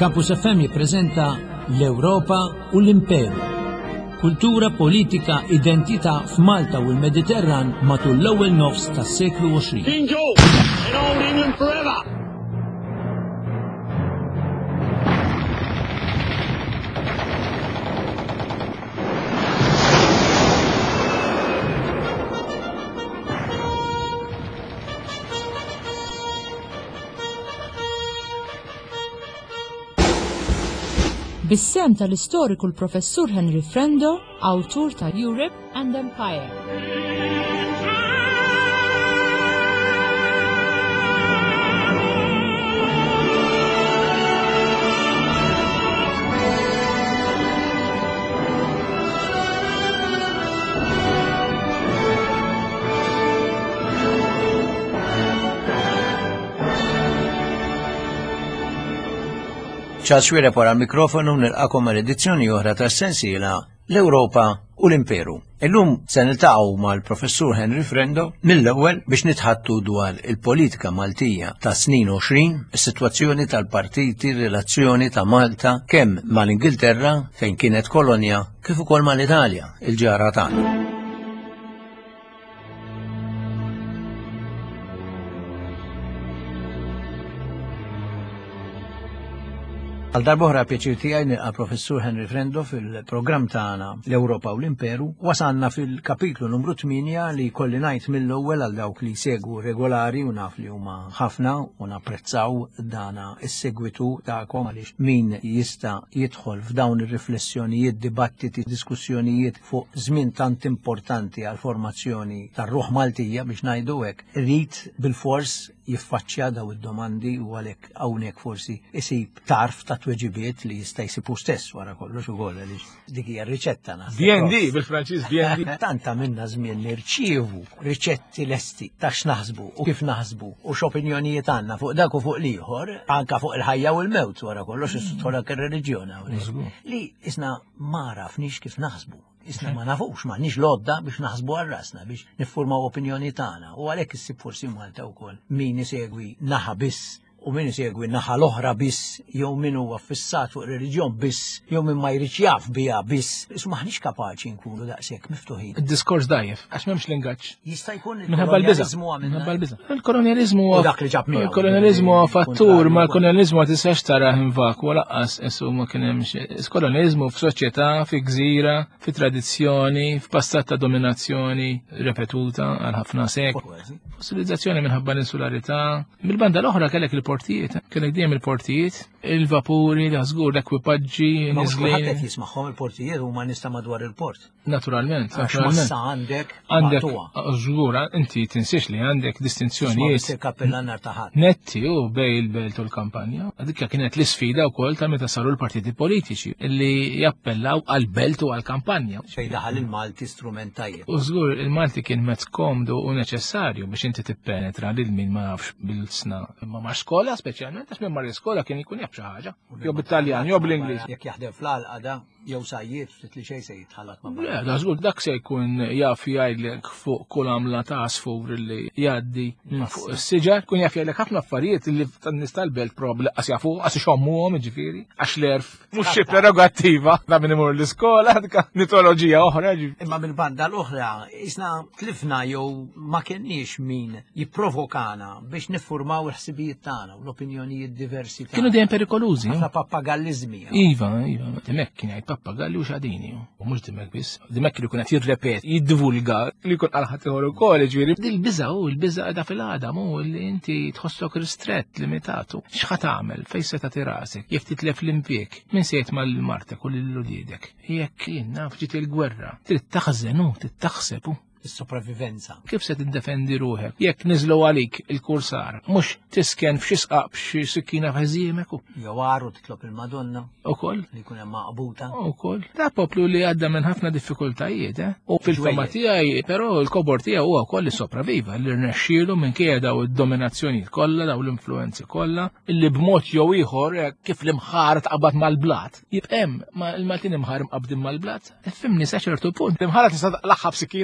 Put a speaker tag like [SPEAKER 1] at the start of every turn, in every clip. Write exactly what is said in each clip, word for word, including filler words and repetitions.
[SPEAKER 1] Campus F M jippreżenta l-Ewropa u l-Imperu. Kultura, politika, identità f'Malta u l-Mediterran matul l-ewwel nofs tas-seklu għoxrin.
[SPEAKER 2] King George and old England forever!
[SPEAKER 3] Bis-sem tal-istoriku l-Professur Henry Frendo, awtur ta' Europe and Empire.
[SPEAKER 4] ċaċwira para mikrofonu nilqakom għal-edizzjoni oħra ta' sensiela l-Ewropa u l-Imperu. Illum se niltaqgħu mal-Professur Henry Frendo mill-ewwel biex nitħattu dwar il-politika Maltija ta' snin għoxrin, is-sitwazzjoni tal-partiti, relazzjoni ta' Malta kemm mal-Ingilterra fejn kienet kolonja kif ukoll mal-Italja, il-ġara tagħna. Għal darbohra pjaċir tiegħi nilqa' Professur Henry Frendo fil-programm tagħna l-Ewropa u l-Imperu. Wasanna fil-kapitlu numru tminja li kolli ngħid mill-ewwel għal dawk li jsegwu regolari u naf li huma ħafna u napprezzaw dana s-segwitu tagħkom għaliex min jista' jidħol f'dawn ir-riflessjonijiet, dibattiti, diskussjonijiet fuq żmien tant importanti għal formazzjoni tar-ruħ Maltija biex ngħidu hekk irid bil-fors jiffaċċja daw id-domandi u għalhekk hawnhekk forsi isib tarf ta' tweġibiet li jista' jsibu stess wara kollox ukoll għaliex dik hija r-riċetta naħseb.
[SPEAKER 5] D and D bil-Franċiż D and D.
[SPEAKER 4] Tanta minna żmien nirċievu riċetti lesti ta' x'naħsbu u kif naħsbu u x'opinjonijiet għandna fuq dak u fuq l-ieħor, anke fuq il-ħajja u l-mewt wara kollox istħolek ir-reliġjon hawnhekk. Li isna ma rafniex kif naħsbu. Isna ma nafux ma nix lodda biex naħsbu għal-rasna biex niffurmaw opinjoni tagħna u għalhekk issib forsi Malta wkoll min isegwi naħa biss u min isegwi naħa l-oħra biss jew min huwa fissat fuq reliġjon biss jew min ma jridx jaf biha biss. Isma' maħniex kapaċi nkunu daqshekk miftuħin.
[SPEAKER 5] Id-diskors dajjef għax m'hemmx lingaġġ.
[SPEAKER 4] Jista' jkun
[SPEAKER 5] minħabba l-biża'. Minħabba l-biża'. Il-kolonjaliżmu huwa
[SPEAKER 4] dak li ġab miegħu.
[SPEAKER 5] Il-kolonjaliżmu huwa fattur, ma l-kolonjaliżmu ma tistax taraħ invak u laqqas issu ma kien hemmx. Is-kolonjaliżmu f'soċjetà, fi gżira, fi tradizzjoni, f'passat ta' dominazzjoni repetuta għal ħafna sekli. Fossilizzazzjoni minħabba l-insularità. Bil-banda l-oħra kellek il-portijiet, kellek dejjem il-portijiet, il-vapuri, l-żgur, l-ekwipaġġi,
[SPEAKER 4] niżlin. Qed jismagħhom il-portijiet huma nista' madwar il-port.
[SPEAKER 5] Naturalment,
[SPEAKER 4] naturalment. Għandek
[SPEAKER 5] għandek żgur, inti tinsiex li għandek distinzjonijiet. Netti u bej il-belt u l-kampanja. Dik kienet l-isfida wkoll ta' meta saru l-partiti politiċi li jappellaw għall-belt u għall-kampanja.
[SPEAKER 4] Fejn daħal il-Malti strument tajjeb.
[SPEAKER 5] U żgur il-Malti kien mezz komdu u neċessarju biex inti tippenetra lil min ma nafx bil-sna. Ma mar skola speċjalment għax minn mar skola kien ikun jaf xi ħaġa. Jew bit-Taljan, jew bl-Ingliż.
[SPEAKER 4] Jekk jaħdem fl-għalqa jew sajjiet ftit li xejn se jitħallat ma'
[SPEAKER 5] Le, da żgur dak se jkun jaf jgħidlek fuq kull għamla ta' asfur li jgħaddi fuq is-siġar, kun jaf jgħidlek ħafna affarijiet li tan-nies tal-belt probli qas jafu qas ixommuhom jiġifieri għax l-erf mhux xi prerogattiva ta' min imur l-iskola dik mitoloġija oħra.
[SPEAKER 4] Imma mill-banda l-oħra isna tlifna jew ma kenniex min jipprovokana biex niffurmaw il-ħsibijiet tagħna u l-opinjonijiet diversi tagħna.
[SPEAKER 5] Kienu dejjem perikolużi.
[SPEAKER 4] Ħafna pappagallizmi.
[SPEAKER 5] Iva, iva, demek kien jgħid pappagalli u xadini. U mhux demek biss, demek li kun qed jirrepet, jiddivulga li jkun qal ħadd ieħor ukoll ġifieri. Dil-biża' hu l-biża' qiegħda fil-għadam hu li inti tħossok ristrett, limitatu. X'ħad tagħmel fejn se tagħti rasek, jekk titlef l-impjeg, min se jitma' l-martek u lil-uliedek. Jekk jien naf ġiet il-gwerra, trid taħżen hu, trid taħseb hu.
[SPEAKER 4] Is-sopravivenza.
[SPEAKER 5] Kif se tiddefendi ruħek? Jekk niżlu għalik il-kursar, mhux tisken f'xi sqaq b'xi sikkina f'ħażiemek.
[SPEAKER 4] Jew għaru titlob il-Madonna.
[SPEAKER 5] Ukoll.
[SPEAKER 4] Li jkun hemm maqbuta.
[SPEAKER 5] Ukoll. Da poplu li għadda minn ħafna diffikultajiet, eh? U fil-fema tiegħi, però l-kobor tiegħu huwa wkoll li sopraviva, li rnexxielu minkejja daw id-dominazzjonijiet kollha, daw l-influenzi kollha, illi b'mod jew ieħor kif l-imħar tqabad mal-blat. Jibqem ma l-Maltin imħar mqabdin mal-blat. Fimni sa ċertu punt. L-imħara tista' laħħab sikkina wkoll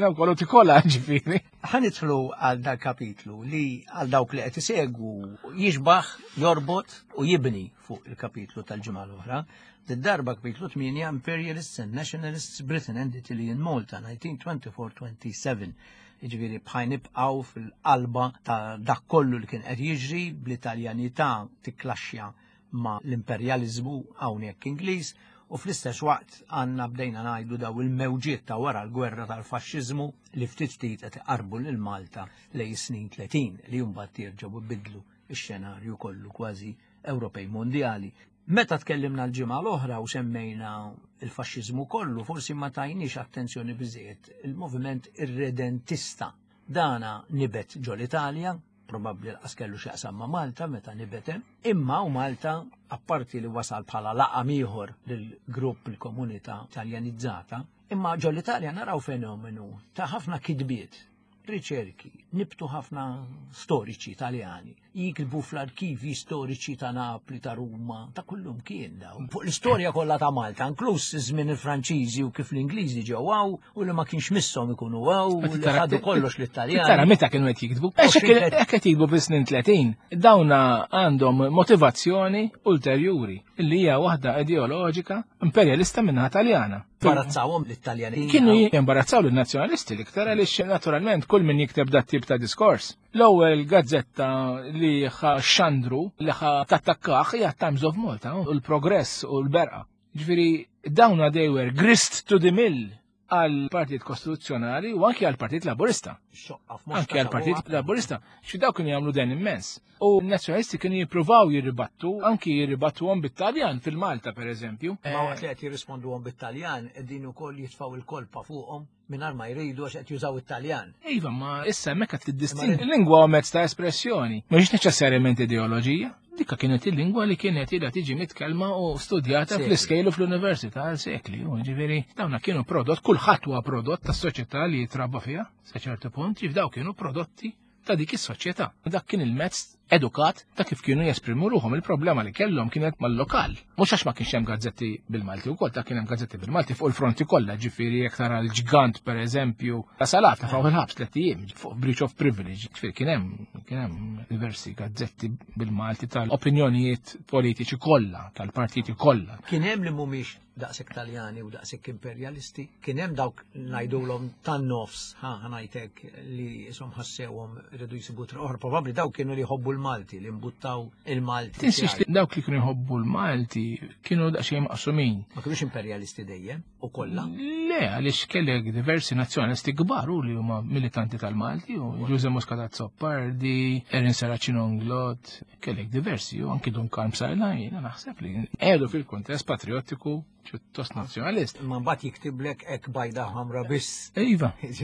[SPEAKER 5] il-kola ġifieri.
[SPEAKER 4] Ħanidħlu għal dal kapitlu li għal dawk li qed isegwu jiġbaħ, jorbot u jibni fuq il-kapitlu tal-ġimgħa l-oħra. Darba kapitlu tminja Imperialists and Nationalists Britain and Italy in Malta nineteen twenty-four twenty-seven. Iġviri bħaj nibqaw fil-qalba ta' dak kollu li kien qed jiġri bl-Italjanità tiklaxxa ma' l-imperjaliżmu hawnhekk Ingliż u fl-istess waqt għandna bdejna ngħidu daw il-mewġiet ta' wara l-gwerra tal-faxxiżmu li ftit ftit qed iqarbu lil Malta lejn snin tletin li mbagħad jerġgħu ibidlu x-xenarju kollu kważi Ewropej mondjali. Meta tkellimna l-ġimgħa l-oħra u semmejna il-faxxiżmu kollu, forsi ma tajniex attenzjoni biżejjed il-moviment irredentista. Dana nibet ġo l-Italja, probabbli l-qas kellu x'jaqsam ma' Malta meta nibet hemm, imma u Malta apparti li wasal bħala laqam ieħor lill-grupp il-komunità Taljanizzata, imma ġo l-Italja naraw fenomenu ta' ħafna kidbiet, riċerki, nibtu ħafna storiċi Taljani, jikilbu fl-arkivi storiċi ta' Napli, ta' Ruma, ta' kullum kien daw. Fuq l-istorja kollha ta' Malta, inkluż żmien il-Franċiżi u kif l-Ingliżi ġew waw u li ma kienx misshom ikunu waw u li ħadu kollox l-Italjani.
[SPEAKER 5] Tara meta kienu qed jiktbu. Hekk qed jiktbu fis-snin tletin, dawna għandhom motivazzjoni ulterjuri li hija waħda ideoloġika imperjalista minnaħa Taljana.
[SPEAKER 4] Barazzawhom l-Italjani.
[SPEAKER 5] Kienu jimbarazzaw l-nazzjonalisti l-iktar għaliex naturalment kull min jikteb dat tip ta' diskors. L-ewwel gazzetta li ħa xandru li ħa tattakkaħ hija Times of Malta u l-Progress u l-Berqa. Ġifieri dawna they were grist to the mill għal Partit Kostituzzjonali u anke għal Partit Laburista. Anke għal Partit Laburista. Xi daw kienu jagħmlu den immens. U n-nazzjonalisti kienu jippruvaw jirribattu, anke jirribattuhom bit-Taljan fil-Malta pereżempju.
[SPEAKER 4] Ma waqt li qed jirrisponduhom bit-Taljan qegħdin ukoll jitfgħu il-kolpa fuqhom mingħajr ma jridu għax qed jużaw it-Taljan.
[SPEAKER 5] Iva, ma issa hemmhekk qed tiddistingi il-lingwa u mezz ta' espressjoni, mhux neċessarjament ideoloġija. Dikka kienet il-lingwa li kienet ilha tiġi mitkellma u studjata fl-iskejlu fl-università għal sekli. U ġifieri dawna kienu prodott, kulħadd huwa prodott tas-soċjetà li jitrabba fiha sa ċertu punt, jif daw kienu prodotti ta' dik is-soċjetà. Dak kien il-mezz edukat ta' kif kienu jesprimu ruhom. Il-problema li kellhom kienet mal-lokal. Mhux għax ma kienx hemm gazzetti bil-Malti wkoll ta' kien hemm gazzetti bil-Malti fuq il-fronti kollha, ġifieri jekk tara l-ġgant pereżempju ta' Salat ta' fuq il-ħabs tliet ijiem fuq Breach of Privilege. Ġifieri kien hemm kien hemm diversi gazzetti bil-Malti tal-opinjonijiet politiċi kollha, tal-partiti kollha.
[SPEAKER 4] Kien hemm li mhumiex daqshekk Taljani u daqshekk imperjalisti, kien hemm dawk ngħidulhom tan-nofs, ħa ngħidlek li ishom ħassewhom iridu jsibu triq oħra, probabbli dawk kienu li jħobbu l-Malti, li mbuttaw il-Malti.
[SPEAKER 5] Tinsix li dawk li kienu jħobbu l-Malti kienu daqsxejn maqsumin.
[SPEAKER 4] Ma kienux imperjalisti dejjem u kollha?
[SPEAKER 5] Le, għaliex kellek diversi nazzjonalisti kbar u li huma militanti tal-Malti u Giuseppe Moscadat Zoppardi, Erin Saracino Nglot, kellek diversi u anki Duncan Psarlajn, naħseb li qiegħdu fil-kuntest patriottiku ċuttost nazzjonalist.
[SPEAKER 4] Ma mbagħad jiktiblek hekk bajda ħamra biss.
[SPEAKER 5] Iva.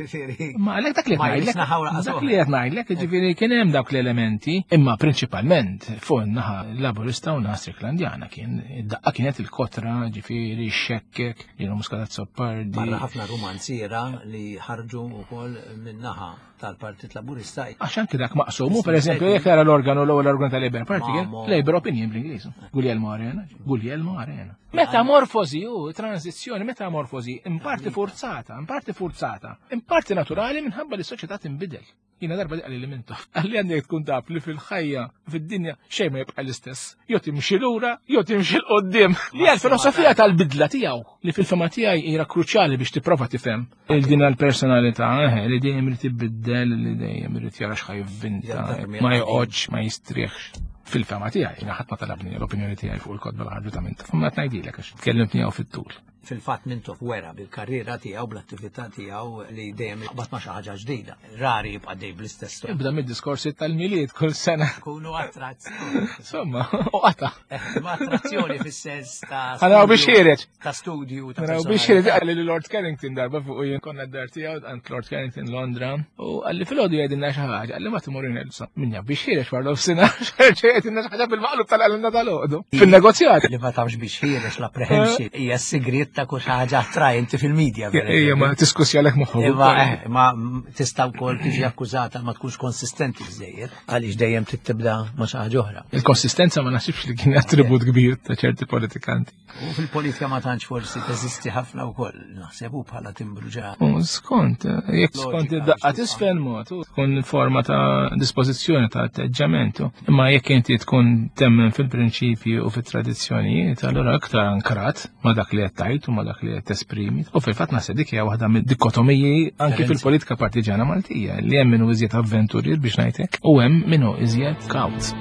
[SPEAKER 5] Ma għalhekk dak li ngħidlek. Dak li qed ngħidlek, ġifieri kien hemm dawk l-elementi, imma prinċipalment fuq in-naħa Laburista u naħa Stricklandjana kien id-daqqa kienet il-kotra, ġifieri x-xekkek, li Moscadat Zoppardi.
[SPEAKER 4] Barra ħafna rumanziera li ħarġu wkoll min-naħa tal-Partit Laburista.
[SPEAKER 5] Għaxan dak maqsumu, pereżempju, jekk tara l-organu l-ewwel organ tal-Labour Party kien Labour Opinion bl-Ingliż. Guglielmo Arena, Guglielmo Arena. Metamorfosi u tranzizzjoni, metamorfosi imparti forzata, imparti forzata, imparti naturali minħabba li s-soċjetà tinbidel. Jina darba diqa li mintu. Għalli għandek tkun taf li fil-ħajja, fil-dinja, xej ma jibqa l-istess. Jo timxi l-ura, jo timxi l-qoddim. Li għal-filosofija tal-bidla tijaw, li fil-fema tijaj jira kruċjali biex tiprofa tifhem. Il-din għal-personalità, li dejjem li tibiddel, li dejjem li tjara xħaj vinta, ma joqgħodx, ma jistrieħx. Fil-fema tijaj, jina ħatma talabni l-opinjoni tijaj fuq il-kodba l-ħarġu ta' minta. Fumma t-najdilek, tkellimtni għaw fit-tul.
[SPEAKER 4] Fil-fat mintu wera bil-karriera tiegħu bl-attività tiegħu li dejjem jaqbad ma' xi ħaġa ġdida. Rari jibqa' dej bl-istess.
[SPEAKER 5] Ibda mid-diskorsi tal-miliet kull sena.
[SPEAKER 4] Kunu attrazzjoni.
[SPEAKER 5] Insomma, u qata.
[SPEAKER 4] Ma attrazzjoni fis-sens ta'
[SPEAKER 5] Għanaw biex ħireġ.
[SPEAKER 4] Ta' studju ta'
[SPEAKER 5] Għanaw biex ħireġ għalli li Lord Carrington darba fuq jien konna d-dar tiegħu għand Lord Carrington Londra. U għalli fil-ħodu jgħidilna xi ħaġa, għalli ma timorin Elsa. Minja biex ħireġ warlof sena, jgħidilna xi ħaġa fil-maqlub tal-għalna tal-ħodu. Fil-negozjat.
[SPEAKER 4] Li ma tafx biex ħireġ l-apprehensi hija s-sigriet ta' kull ħaġa attrajenti fil-medja.
[SPEAKER 5] Ejja ma tiskussi għalek moħħu.
[SPEAKER 4] Imma eh, ma tista' wkoll tiġi akkużata ma tkunx konsistenti żejjed għaliex dejjem trid tibda ma xi ħaġa oħra.
[SPEAKER 5] Il-konsistenza ma nasibx li kien attribut kbir ta' ċerti politikanti.
[SPEAKER 4] U fil-politika ma tantx forsi teżisti ħafna wkoll naħsebu bħala timbru ġa.
[SPEAKER 5] U skont, jekk skont id-daqqa tisfen mod, tkun forma ta' dispożizzjoni ta' atteġġamentu. Imma jekk inti tkun temmen fil-prinċipji u fit-tradizzjonijiet, allura aktar ankrat ma dak li qed tajt u ma dak li qed tesprimi. U fil-fatt naħseb dik hija waħda mid-dikotomiji anke fil-politika partiġana Maltija li hemm minnu iżjed avventurier biex ngħidlek u hemm minnu iżjed kawz.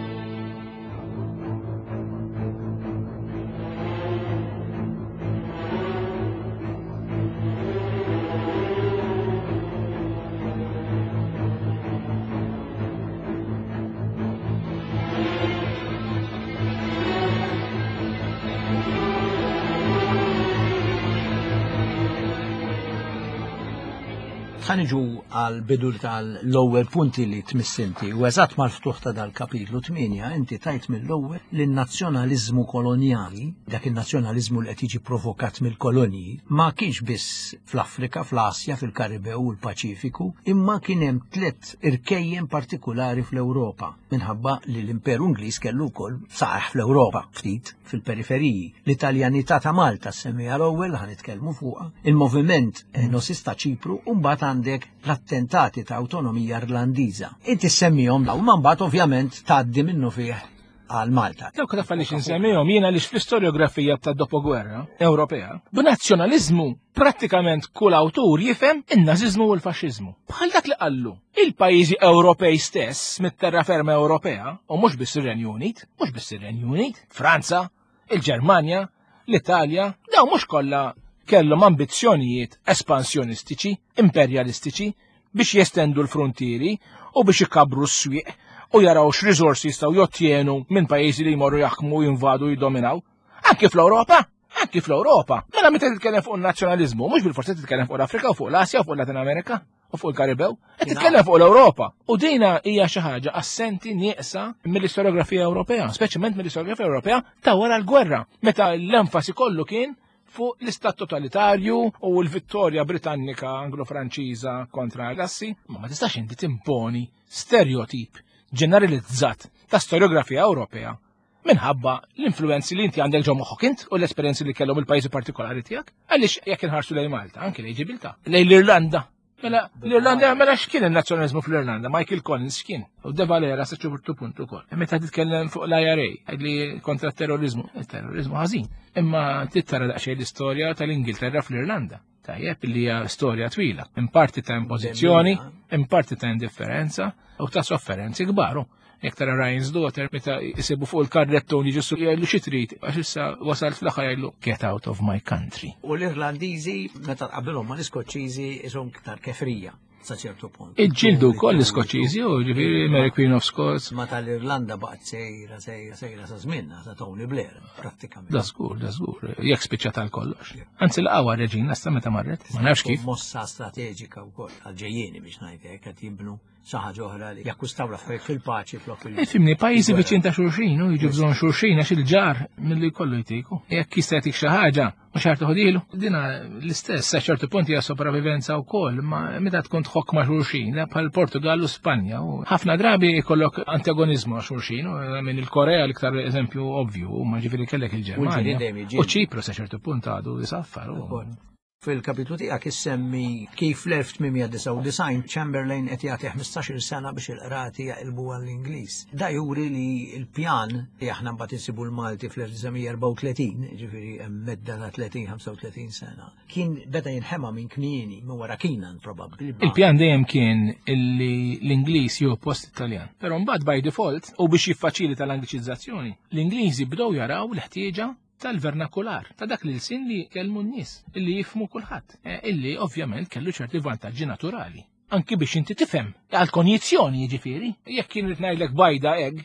[SPEAKER 4] Ħaniġu għal bidu tal-ewwel punti li tmissinti u eżatt mal-ftuħ ta' dal-kapitlu tminja inti tajt mill-ewwel li n-nazzjonaliżmu kolonjali, dak in-nazzjonaliżmu li qed jiġi provokat mill-kolonji, ma kienx biss fl-Afrika, fl-Asja, fil-Karibew u l-Paċifiku, imma kien hemm tliet irkejjen partikulari fl-Ewropa minħabba li l-Imperu Ingliż kellu wkoll saħħ fl-Ewropa ftit fil-periferiji. L-Italjanità ta' Malta semmija l-ewwel ħanitkellmu fuqha, il-moviment nosista Ċipru u mbagħad għandek l-attentati ta' autonomija irlandiża. Inti semmihom daw ma mbagħad ovvjament tgħaddi minnu fih għal Malta.
[SPEAKER 5] Dawk ta' falli nsemmihom jiena li fl-istorjografija ta' dopogwerra Ewropea, b'nazzjonaliżmu prattikament kull awtur jifhem in-naziżmu u l-faxxiżmu. Bħal dak li qallu il-pajjiżi Ewropej stess mit-terraferma Ewropea u mhux biss ir-Renju Unit, mhux biss ir-Renju Unit, Franza, il-Ġermanja, l-Italja, daw mhux kollha kellhom ambizzjonijiet espansjonistiċi, imperjalistiċi biex jestendu l-frontieri u biex ikabru s-swieq u jaraw x'riżorsi jistgħu jottienu minn pajjiżi li jmorru jaħkmu jinvadu jiddominaw. Anki fl-Ewropa, anki fl-Ewropa. Mela meta titkellem fuq in-nazzjonaliżmu, mhux bil-forsi titkellem fuq l-Afrika u fuq l-Asja u fuq Latin Amerika u fuq il-Karibew, qed titkellem fuq l-Ewropa. U dina hija xi ħaġa assenti nieqsa mill-istoriografija Ewropea, speċjalment mill-istoriografija Ewropea ta' wara l-gwerra, meta l-enfasi kollu kien fuq l-istat totalitarju u l-vittorja Britannika Anglo-Franċiża kontra l-Assi, ma ma tistax inti timponi stereotip ġeneralizzat ta' storiografija Ewropea minħabba l-influenzi li inti għandek ġo moħħok int u l-esperjenzi li kellhom il-pajjiżi partikolari tiegħek, għaliex jekk inħarsu lejn Malta, anke lejn Ġibilta, lejn l-Irlanda. Mela l-Irlanda mela x'kien in-nazzjonaliżmu fl-Irlanda, Michael Collins x'kien, u De Valera sa ċertu punt ukoll. Meta titkellem fuq l-I R A li kontra t-terrorizmu, il-terrorizmu ħażin. Imma tittara daqsxejn l-istorja tal-Ingilterra fl-Irlanda. Tajjeb li hija storja twila, in parti ta' impożizzjoni, in parti ta' indifferenza u ta' sofferenzi kbar. Jekk tara Ryan's Daughter meta jisibu fuq il-karrettoni ġustu jgħidu xi trid għax issa wasal fl-aħħar jgħidu get out of my country.
[SPEAKER 4] U l-Irlandiżi meta tqabbilhom ma l-Iskoċċiżi ishom iktar kefrija sa ċertu punt.
[SPEAKER 5] Iġġieldu wkoll l-Iskoċċiżi u ġifieri Mary Queen of Scots.
[SPEAKER 4] Ma tal-Irlanda baqgħet sejra sejra sejra sa żmienna ta' Tony Blair prattikament.
[SPEAKER 5] Da żgur, da żgur, jekk spiċċa tal-kollox. Anzi l-qawwa reġina sta meta marret, ma nafx kif.
[SPEAKER 4] Mossa strateġika wkoll għal-ġejjieni biex ngħidlek qed jibnu xi ħaġa oħra li jakkustaw l-affarijiet fil-paċi flok il-
[SPEAKER 5] Ifhimni pajjiżi viċin ta' xulxin u jiġu bżonn xulxin għax il-ġar milli jkollu jtieku. Jekk jista' jagħtik xi ħaġa mhux ħar toħdilu. Dina l-istess sa ċertu punt hija sopravivenza wkoll, ma meta tkun tħokk ma' xulxin bħal Portugal u Spanja u ħafna drabi jkollok antagonizmu ma' xulxin u minn il-Korea l-iktar eżempju ovvju ma ġifieri kellek il-Ġermanja u Ċipru sa ċertu punt għadu jisaffar.
[SPEAKER 4] Fil-kapitlu tiegħek issemmi kif l-elf tminmija disa' design Chamberlain qed jagħti ħmistax-il sena biex il-qrati jaqilbu għall-Ingliż. Da juri li l-pjan li aħna mbagħad insibu l-Malti fl-elf erba' u tletin, ġifieri hemm medda ta' tletin ħamsa u tletin sena, kien beda jinħema minn kmieni minn wara Keenan probabbli.
[SPEAKER 5] Il-pjan dejjem kien illi l-Ingliż jew post Italjan. Però mbagħad by default u biex jiffaċilita l-Angliċizzazzjoni, l-Ingliżi bdew jaraw l-ħtieġa tal-vernakular, ta' dak li l-sin li kellmu n-nies, illi jifmu kulħadd, illi ovvjament kellu ċerti vantaġġi naturali. Anki biex inti tifhem, għal konjizzjoni jiġifieri, jekk kien rid ngħidlek bajda egg,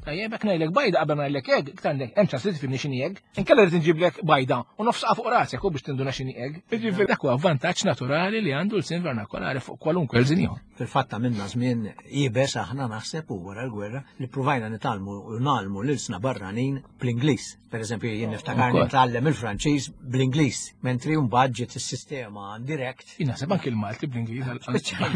[SPEAKER 5] Ejja, bekk ngħidlek bajda qabel ma ngħidlek egg, iktar għandek hemm ċans li tifhimni x'inhi egg. Inkella rid inġiblek bajda u nofsqa fuq rasek u biex tinduna x'inhi egg. Jiġifieri dak huwa vantaġġ naturali li għandu l-sin vernakolari fuq kwalunkwe l-sin ieħor.
[SPEAKER 4] Fil-fatta minna żmien jibes aħna naħseb u wara l-gwerra li provajna nitalmu u nalmu l-ilsna barranin bl-Ingliż. Per eżempju, jien niftakar nitgħallem il-Franċiż bl-Ingliż, mentri mbagħad ġiet is-sistema direct.
[SPEAKER 5] Jien naħseb anke l-Malti bl-Ingliż.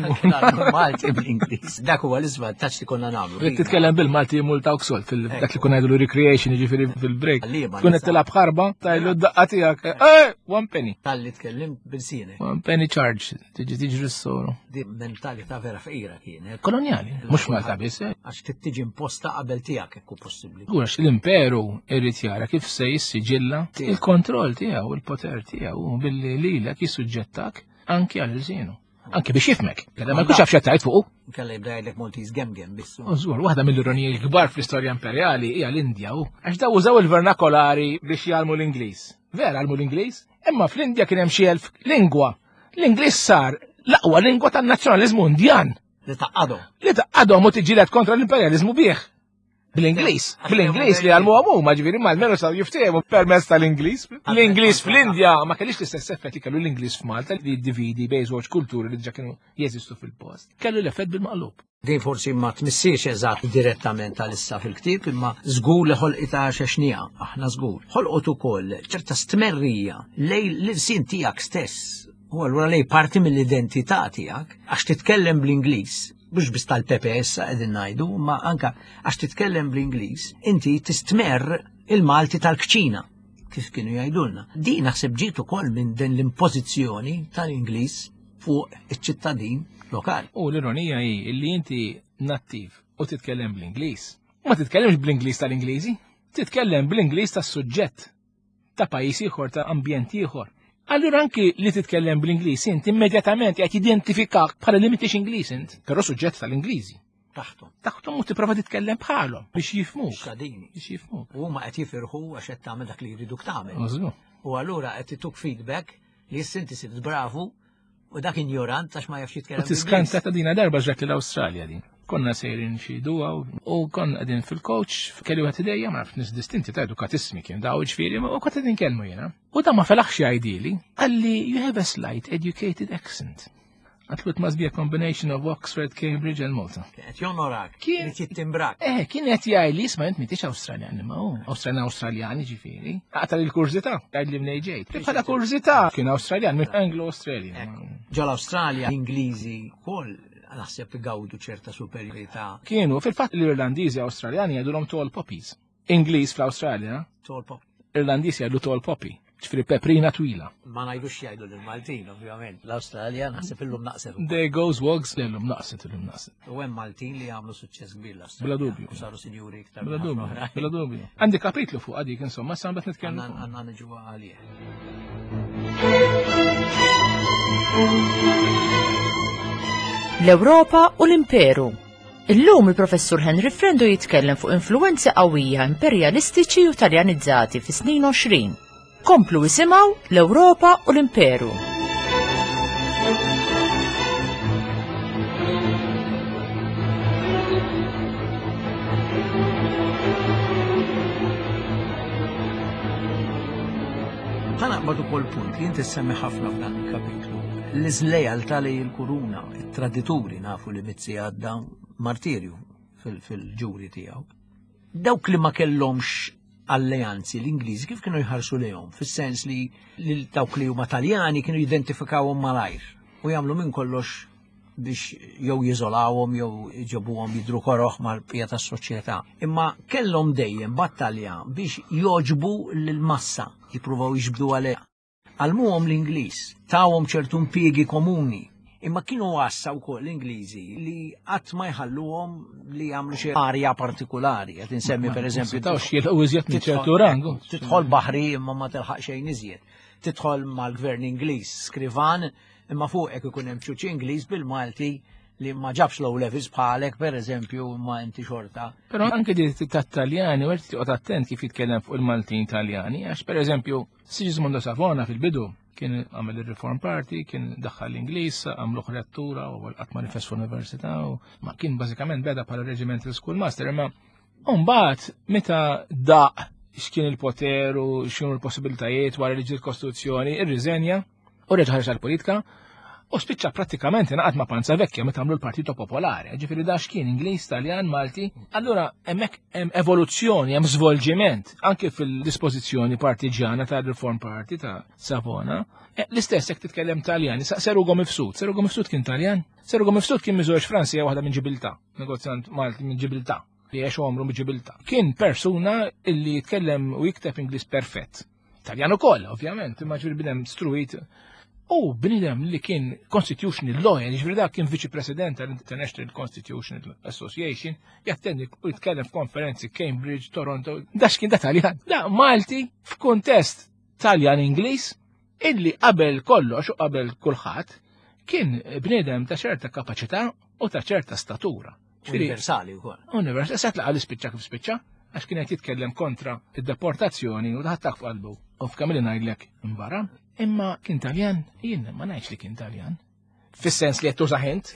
[SPEAKER 4] Malti bl-Ingliż. Dak huwa l-iżvantaġġ li konna nagħmlu.
[SPEAKER 5] Rid titkellem bil-Malti jimultawk sol fil-dak li kun ngħidu recreation jiġifieri fil-break. Tkun qed tilab ħarba tajlu d-daqqa tiegħek. Eh, one penny.
[SPEAKER 4] Talli tkellim bil-sine.
[SPEAKER 5] One penny charge. Tiġi tiġri s-soru.
[SPEAKER 4] Di mentalità vera fqira kienet.
[SPEAKER 5] Kolonjali, mhux Malta biss.
[SPEAKER 4] Għax tiġi imposta qabel tiegħek hekk hu possibbli.
[SPEAKER 5] Għax l-imperu irrid jara kif se jissiġilla il-kontroll tiegħu, il-poter tiegħu billi lilek jissuġġettak anke għal żienu. Anke biex jifmek. Kada ma jkunx afx tajt fuq.
[SPEAKER 4] Kella jibda jgħidlek Maltiż gemgem biss.
[SPEAKER 5] Użur, waħda mill-ironiji l-kbar fl-istorja imperjali hija l-Indja u għax daw użaw il-vernakolari biex jgħalmu l-Ingliż. Vera għalmu l-Ingliż? Imma fl-Indja kien hemm xi elf lingwa. L-Ingliż sar l-aqwa lingwa tan-nazzjonaliżmu Indjan.
[SPEAKER 4] Li taqqadhom.
[SPEAKER 5] Li taqqadhom u tiġilet kontra l-imperjaliżmu bih. Bil-Ingliż. Bil-Ingliż li għalmu għamu, ma ġifieri mal-menu saw jiftehmu permezz tal-Ingliż. L-Ingliż fl-Indja ma kellix l-istess effett li kellu l-Ingliż f'Malta li jiddividi bejn żewġ kulturi li diġà kienu jeżistu fil-post. Kellu l-effett bil-maqlub.
[SPEAKER 4] Din forsi ma tmissiex eżatt direttament tal-issa fil-ktieb, imma żgur li ħolqitha xexnija, aħna żgur. Ħolqot ukoll ċerta stmerrija lej l-sin tiegħek stess. U allura lej parti mill-identità tiegħek għax titkellem bl-Ingliż. Mhux biss tal-P P S qegħdin ngħidu, ma anke għax titkellem bl-Ingliż, inti tistmerr il-Malti tal-kċina, kif kienu jgħidulna. Din naħseb ġiet ukoll minn din l-impożizzjoni tal-Ingliż fuq iċ-ċittadin lokali.
[SPEAKER 5] U l-ironija hi li inti nattiv u titkellem bl-Ingliż. Ma titkellemx bl-Ingliż tal-Ingliżi, titkellem bl-Ingliż tas-suġġett ta' pajjiż ieħor ta' ambjent ieħor. Allura anki li titkellem bl-Ingliż int immedjatament qed jidentifikak bħala li m'intix Ingliż int, però suġġett tal-Ingliżi.
[SPEAKER 4] Taħtom.
[SPEAKER 5] Taħtom u tipprova titkellem bħalhom biex jifhmuk.
[SPEAKER 4] Xadini.
[SPEAKER 5] Biex jifhmuk.
[SPEAKER 4] U huma qed jifirħu għax qed tagħmel dak li jriduk tagħmel.
[SPEAKER 5] Mażlu.
[SPEAKER 4] U allura qed ituk feedback li s-sinti sirt bravu u dak ignorant għax ma jafx jitkellem.
[SPEAKER 5] U tiskanta ta' dina darba ġek l-Awstralja din. Konna sejrin xi duwa u konna qegħdin fil-coach kelli wieħed idejja ma nafx nis distinti ta' edukatismi kien daw ġifieri u kont qegħdin kelmu jiena. U da ma felaħx jgħidili għalli you have a slight educated accent. Għatlu it must be a combination of Oxford, Cambridge and Malta.
[SPEAKER 4] Qed jonorak.
[SPEAKER 5] Kien
[SPEAKER 4] jittimbrak.
[SPEAKER 5] Eh, kien qed jgħidli isma' int m'intix Awstraljan imma hu Awstraljan Awstraljani ġifieri. Għatal il-kurzità għidli minn ġejt. Bħala kurzità kien Awstraljan minn Anglo-Australian.
[SPEAKER 4] Ġol-Awstralja Ingliżi wkoll naħseb igawdu ċerta superiorità.
[SPEAKER 5] Kienu fil-fatt l-Irlandiżi Awstraljani jgħidulhom tall poppies. Ingliż fl-Awstralja.
[SPEAKER 4] Tall poppy.
[SPEAKER 5] Irlandiżi jgħidu tall poppy. Ġifieri peprina twila.
[SPEAKER 4] Ma ngħidux jgħidu lill-Maltin ovvjament. L-Awstralja naħseb illum naqset.
[SPEAKER 5] There goes wogs l-illum naqset illum naqset.
[SPEAKER 4] U hemm Maltin li għamlu suċċess kbir l-Awstralja.
[SPEAKER 5] Bla dubju.
[SPEAKER 4] U saru sinjuri iktar.
[SPEAKER 5] Bla dubju. Bla dubju. Għandi kapitlu fuq għadik insomma, sa mbagħad nitkellmu.
[SPEAKER 4] Għandna niġu għalih.
[SPEAKER 3] L-Ewropa u l-Imperu. Illum il-professur Henry Frendo jitkellem fuq influenzi qawwija imperjalistiċi u taljanizzati fi snin għoxrin. Komplu isimgħu l-Ewropa u l-Imperu.
[SPEAKER 4] Ħanaqbad ukoll punt li inti semmi ħafna f'dan il-kapitlu. L-iżlejal li l-kuruna, it-tradituri nafu li Mizzi għadda martirju fil-ġuri tiegħu. Dawk li ma kellhomx alleanzi l-Ingliżi kif kienu jħarsu lejhom, fis-sens li dawk li huma Taljani kienu jidentifikawhom malajr u jagħmlu minn kollox biex jew jiżolawhom jew iġobuhom jidru koroħ mal-bqija tas-soċjetà. Imma kellhom dejjem battalja biex joġbu lill-massa, jippruvaw jiġbdu għalejha. Għalmuhom l-Ingliż, tawhom ċertu impjiegi komuni, imma kienu għassa wkoll l-Ingliżi li qatt ma jħalluhom li jagħmlu xi arja partikolari, qed insemmi pereżempju
[SPEAKER 5] taw xjielqu iżjed minn ċertu rangu.
[SPEAKER 4] Tidħol baħri imma ma tilħaq xejn iżjed. Tidħol mal-Gvern Ingliż skrivan imma fuq hekk ikun hemm ċuċ Ingliż bil-Malti li ma ġabx low levels bħalek pereżempju ma inti xorta.
[SPEAKER 5] Però anke di tat-Taljani wieħed tiqgħod attent kif jitkellem fuq il-Maltin Taljani għax pereżempju Sigismondo Savona fil-bidu kien għamel il-Reform Party, kien daħħal l-Ingliż, għamlu lettura u qatt manifest fl-Università u ma kien bażikament beda bħala Regimental Schoolmaster, imma Mbagħad meta daq x'kien il-poter u x'kienu l-possibilitajiet wara li ġiet kostituzzjoni, irriżenja u reġa' ħareġ għall-politika u spiċċa prattikament ingħaqad ma' Panza Vecchia meta għamlu l-Partito Popolare. Ġifieri da x'kien Ingliż, Taljan, Malti. Allura hemmhekk hemm evoluzzjoni, hemm żvolġiment anke fil-dispożizzjoni partiġjana tal-Reform Party ta' Savona. L-istess jekk titkellem Taljani, Ser Ugo Mifsud. Ser Ugo Mifsud kien Taljan. Ser Ugo Mifsud kien miżewġ Franzi waħda minn Ġibilta, negozjant Malti minn Ġibilta. Li għax għomru mġibilta. Kien persuna illi jitkellem u jikteb Ingliż perfett. Taljan ukoll, ovvjament, imma ġifieri bidem struit. U bnidem li kien constitutional lawyer, ġifieri dak kien viċi president tal-International Constitutional Association, jattendi u jitkellem f'konferenzi Cambridge, Toronto, dax kien da Taljan. Da Malti f'kuntest Taljan-Ingliż illi qabel kollox u qabel kulħadd kien bnidem ta' ċerta kapaċità u ta' ċerta statura.
[SPEAKER 4] Universali u kol.
[SPEAKER 5] Universali, sa' tlaqa l-ispiċċa kif spiċċa, għax kien qed jitkellem kontra id-deportazzjoni u taħtak f'qalbu. U f'kamili ngħidlek imbarra, imma kien Taljan, jien ma ngħidx li kien Taljan. Fis-sens li qed tuża ħint.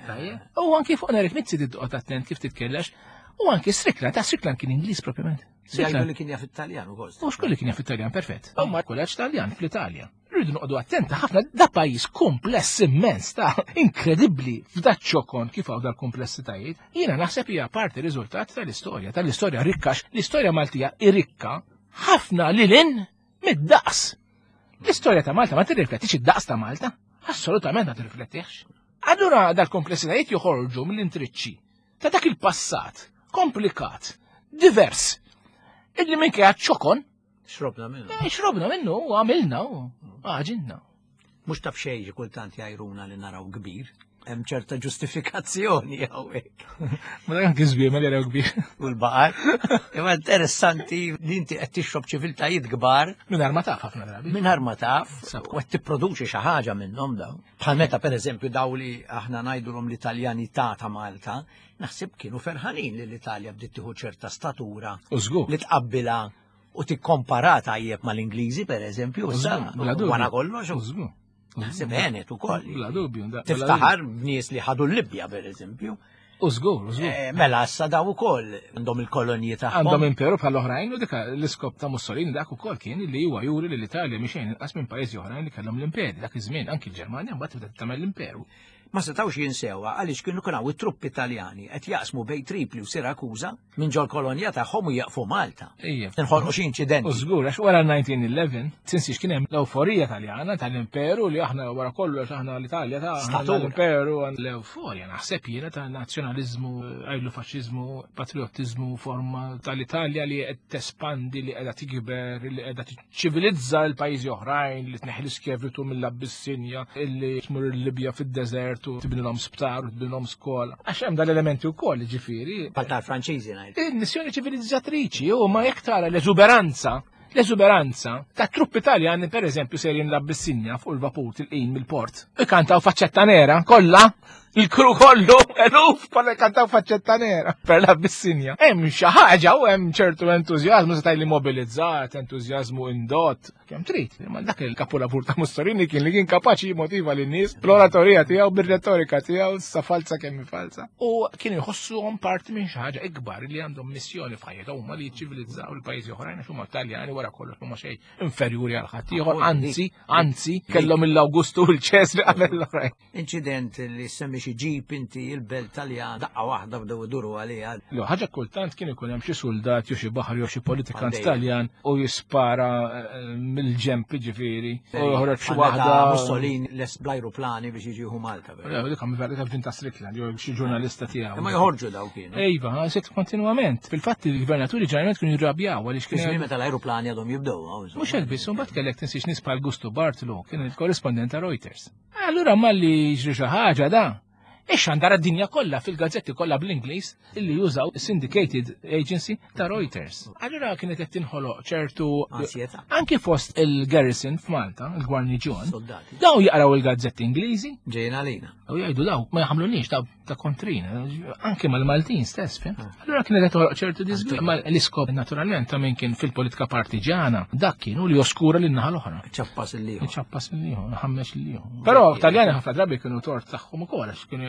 [SPEAKER 5] U anke fuq Erik Mizzi tiddoqgħod attent kif titkellex, u anke Strickland, ta' Strickland kien Ingliż propjament.
[SPEAKER 4] Jgħidu li kien jaf it-Taljan ukoll.
[SPEAKER 5] Mhux kolli kien jaf it-Taljan perfett. Imma kulleġġ Taljan fl-Italja. Rridu noqogħdu attenta ħafna da pajjiż kompless immens ta' inkredibbli f'dat ċokon kif hawn dal-komplessitajiet. Jiena naħseb hija parti riżultat tal-istorja, tal-istorja rikkax, l-istorja Maltija irrikka ħafna lilin mid-daqs. L-istorja ta' Malta ma tirriflettix id-daqs ta' Malta? Assolutament ma tirriflettix. Allura dal-komplessitajiet joħorġu mill-intriċċi ta' dak il-passat komplikat, divers, illi minn kien ċokon.
[SPEAKER 4] Xrobna minnu.
[SPEAKER 5] Xrobna minnu, u għamilna, u għagġinna.
[SPEAKER 4] Mux taf xejġi kultant jajruna li naraw kbir. Hemm ċerta ġustifikazzjoni hawnhekk.
[SPEAKER 5] Ma dak kien żbir ma li naraw kbir.
[SPEAKER 4] U l-baqar. Imma interessanti li inti qed tixrob ċiviltajiet kbar.
[SPEAKER 5] Mingħajr ma taf ħafna drabi.
[SPEAKER 4] Mingħajr ma taf. U qed tipproduċi xi ħaġa minnhom daw. Bħal meta pereżempju daw li aħna ngħidulhom l-Italjanità ta' Malta, naħseb kienu ferħanin li l-Italja bdiet tieħu ċerta statura.
[SPEAKER 5] U żgur.
[SPEAKER 4] Li tqabbilha u tikkomparata tajjeb mal-Ingliżi pereżempju, wara kollox.
[SPEAKER 5] Użgur.
[SPEAKER 4] Naħseb għenet u koll.
[SPEAKER 5] Bla dubju.
[SPEAKER 4] Tiftaħar b'nies li ħadu l-Libja, per eżempju.
[SPEAKER 5] Użgur, użgur.
[SPEAKER 4] Mela, issa daw u koll għandhom il-kolonji taħħom.
[SPEAKER 5] Għandhom imperu bħal-oħrajn u dika l-iskop ta' Mussolini dak u koll kien li huwa juri li l-Italja miexejn inqas minn pajjiżi oħrajn li kellhom l-imperi. Dak iż-żmien anki l-Ġermanja mbagħad tibda tagħmel l-imperu.
[SPEAKER 4] Ma setawx jinsewa għaliex kienu kien hawn it-truppi Italjani qed jaqsmu bejn Tripli u Sirakuża minn ġol kolonja tagħhom u jaqfu Malta. Inħolqu xi inċidenti.
[SPEAKER 5] Użgur għax wara nineteen eleven tinsix kien hemm l-ewforija Taljana tal-imperu li aħna wara kollox aħna l-Italja ta' l-imperu l-euforja naħseb jiena ta' nazzjonaliżmu, għajlu faċiżmu, patriottiżmu forma tal-Italja li qed tespandi li qiegħda tikber, li qiegħda tiċċivilizza l-pajjiżi oħrajn li tneħħi l-iskjevitu mill-Abissinja, illi tmur il-Libja fid-deżert u tibnilhom sptar u tibnilhom skola. Għax hemm dal-elementi wkoll ġifieri.
[SPEAKER 4] Bħal tal-Franċiżi ngħid.
[SPEAKER 5] Il-missjoni ċivilizzatriċi u ma jekk tara l-eżuberanza, l-eżuberanza ta' truppi Taljani pereżempju sejrin l-Abissinja fuq il-vapur tilqin mill-port. Ikantaw faċċetta nera kollha. Il-kru kollu, eluf, kolla kantaw faċċetta nera per l-Abissinja. Hemm xi ħaġa u hemm ċertu entużjażmu se tajli mobilizzat, entużjażmu indott. Kemm trid, ma dak il-kapulavur ta' Mussolini kien li kien kapaċi jimotiva lin-nies bl-oratorija tiegħu bir-retorika tiegħu sa falsa kemm falsa. U kienu jħossuhom parti minn xi ħaġa ikbar li għandhom missjoni f'ħajjithom huma li jiċċivilizzaw il-pajjiżi oħrajn għax huma Taljani wara kollox huma xejn inferjuri għal ħadd ieħor, anzi, anzi kellhom il-Awgustu u l-Ċesri qabel l-oħrajn.
[SPEAKER 4] Inċident li semmi xi ġip inti il-belt Taljan daqqa waħda bdew iduru għaliha.
[SPEAKER 5] Lo ħaġa kultant kien ikun hemm xi soldat jew xi baħar jew xi politikant Taljan u jispara mill-ġemp ġifieri. U joħroġ xi waħda
[SPEAKER 4] Mussolini les bl-ajruplani biex jiġu Malta.
[SPEAKER 5] Dik hemm verità ta' Strickland jew xi ġurnalista tiegħu.
[SPEAKER 4] Ma joħorġu daw kienu.
[SPEAKER 5] Ejva, set kontinwament. Fil-fatt il-gvernaturi ġeneralment kienu jirrabjaw għaliex kien
[SPEAKER 4] hemm meta l-ajruplani għadhom jibdew.
[SPEAKER 5] Mhux hekk biss, imbagħad kellek tinsix nies bħal Gusto Bartolo, kien il-korrispondent ta' Reuters. Allura malli jiġri xi ħaġa da. Ix għandara d-dinja kollha fil-gazzetti kollha bl-Ingliż illi jużaw syndicated agency ta' Reuters. Allura kienet qed tinħoloq ċertu anke fost il-garrison f'Malta, il-gwarniġjon. Daw jaqraw il-gazzetti Ingliżi.
[SPEAKER 4] Ġejjin għalina.
[SPEAKER 5] U jgħidu daw ma jħamlunix daw ta' kontrina, anke mal-Maltin stess, fim. Allura kienet qed toħloq ċertu disgwi. Ma l-iskop naturalment ta' min kien fil-politika partiġana, dak kienu li oskura lin-naħa l-oħra.
[SPEAKER 4] ċappas il-liħu.
[SPEAKER 5] ċappas il-liħu, ħammex il-liħu. Però Taljani ħafna drabi kienu tort tagħhom ukoll għax kienu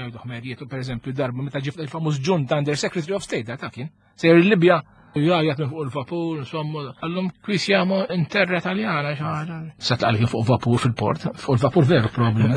[SPEAKER 5] jgħidu ħmerijiet u pereżempju darba meta ġif il-famuż ġunt Under Secretary of State ta' kien. Sejr il-Libja jgħajat minn fuq il-vapur, insomma, għallum qui siamo in terra italjana, xaħġa. Sat għalli fuq vapur fil-port, fuq il-vapur veru problem.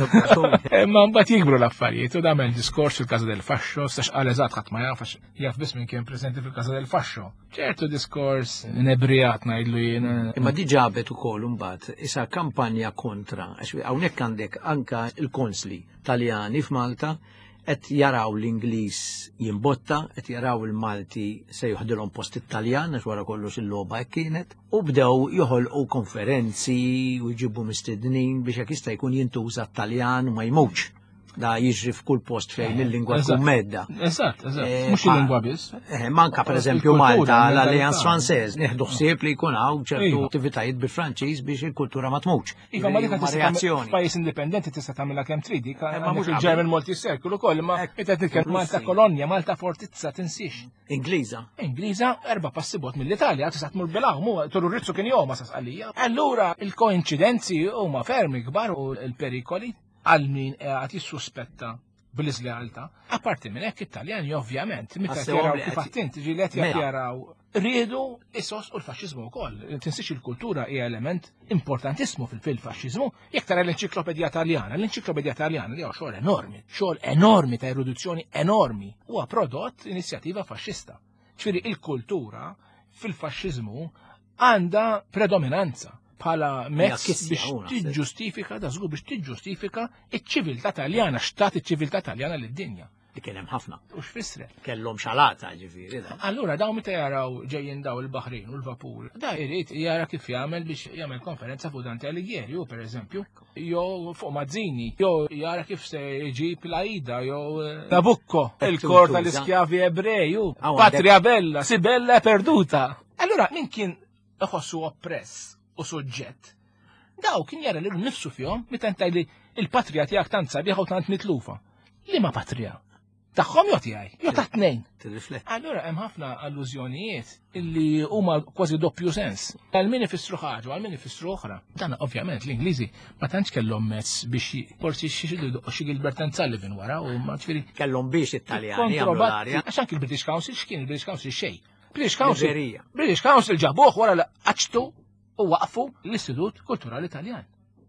[SPEAKER 5] Ma mbagħad jikbru l-affarijiet u damel diskors fil-Casa del Fascio, sax għal eżatt ħadd ma jaf jaf biss minn kien preżenti fil-Casa del Fascio. ċertu diskors inebriat ngħidlu jien.
[SPEAKER 4] Imma diġabet ukoll imbagħad isa kampanja kontra, għax hawnhekk għandek anka il-konsli Taljani f'Malta qed jaraw l-Ingliż jimbotta, qed jaraw il-Malti se joħdilhom post it-Taljan għax wara kollox il-logħba hekk kienet, u bdew joħolqu konferenzi u jġibu mistednin biex jekk jista' jkun jintuża t-Taljan u ma jmutx. Da jiġri f'kull post fejn il-lingwa tkun medda.
[SPEAKER 5] Eżatt, eżatt. Mhux il-lingwa biss.
[SPEAKER 4] Manka pereżempju Malta l-Alleanz Franċeż nieħdu ħsieb li jkun hawn ċertu attivitajiet bil-Franċiż biex il-kultura ma tmutx.
[SPEAKER 5] Iva ma dik f'pajjiż indipendenti tista' tagħmilha kemm trid, ma mhux il-German Multi-Circle ukoll, ma qed nitkellem Malta kolonja, Malta fortizza tinsix.
[SPEAKER 4] Ingliża.
[SPEAKER 5] Ingliża erba' passibot mill-Italja tista' tmur bilgħu mu Turrizzu kien jom ma sasqalija. Allura il-koinċidenzi huma fermi kbar u l-perikoli għal min għat jissuspetta bil-izlealta. Apparti minn hekk Italjani ovvjament, meta jaraw kif attinti ġilet jaraw rridu isos u l-faxxiżmu wkoll. Tinsix il-kultura hija element importantissimu fil-faxxiżmu. Jekk tara l-Enċiklopedija Taljana, l-Enċiklopedija Taljana li huwa xogħol enormi, xogħol enormi ta' erudizzjoni enormi, huwa prodott inizjattiva faxxista. Ġifieri il-kultura fil-faxxiżmu għandha predominanza bħala mezz biex tiġġustifika, da żgur biex tiġġustifika iċ-ċiviltà Taljana, xtat iċ-ċiviltà Taljana lid-dinja.
[SPEAKER 4] Li kien hemm ħafna.
[SPEAKER 5] U x'fissret?
[SPEAKER 4] Kellhom xalata ġifieri.
[SPEAKER 5] Allura dawn meta jaraw ġejjin daw il-Baħrin u l-vapur, da jrid jara kif jagħmel biex jagħmel konferenza fuq Dante Alighieri, u pereżempju, jew fuq Mazzini, jew jara kif se jġib l-Aida, jew Nabucco, il-kor tal-iskjavi Ebrej, Patria Bella, Sibella perduta. Allura min kien iħossu oppress u soġġett. Daw kien jara li nifsu fihom meta ntajli il-patrija tiegħek tant sabiħa u tant mitlufa. Li ma patrija? Tagħhom jew tiegħi, jew ta' tnejn. Allura hemm ħafna allużjonijiet illi huma kważi doppju sens. Għal min ifissru ħaġa u għal min ifissru oħra. Dan ovvjament l-Ingliżi ma tantx kellhom mezz biex forsi xi Gilbert and Sullivan wara u ma ġifieri
[SPEAKER 4] kellhom biex Italjani jagħmlu l-arja.
[SPEAKER 5] Għax anke il-British Council x'kien il-British Council xejn. British Council. British Council ġabuh wara qaċtu u waqfu l-Istitut Kulturali Taljan.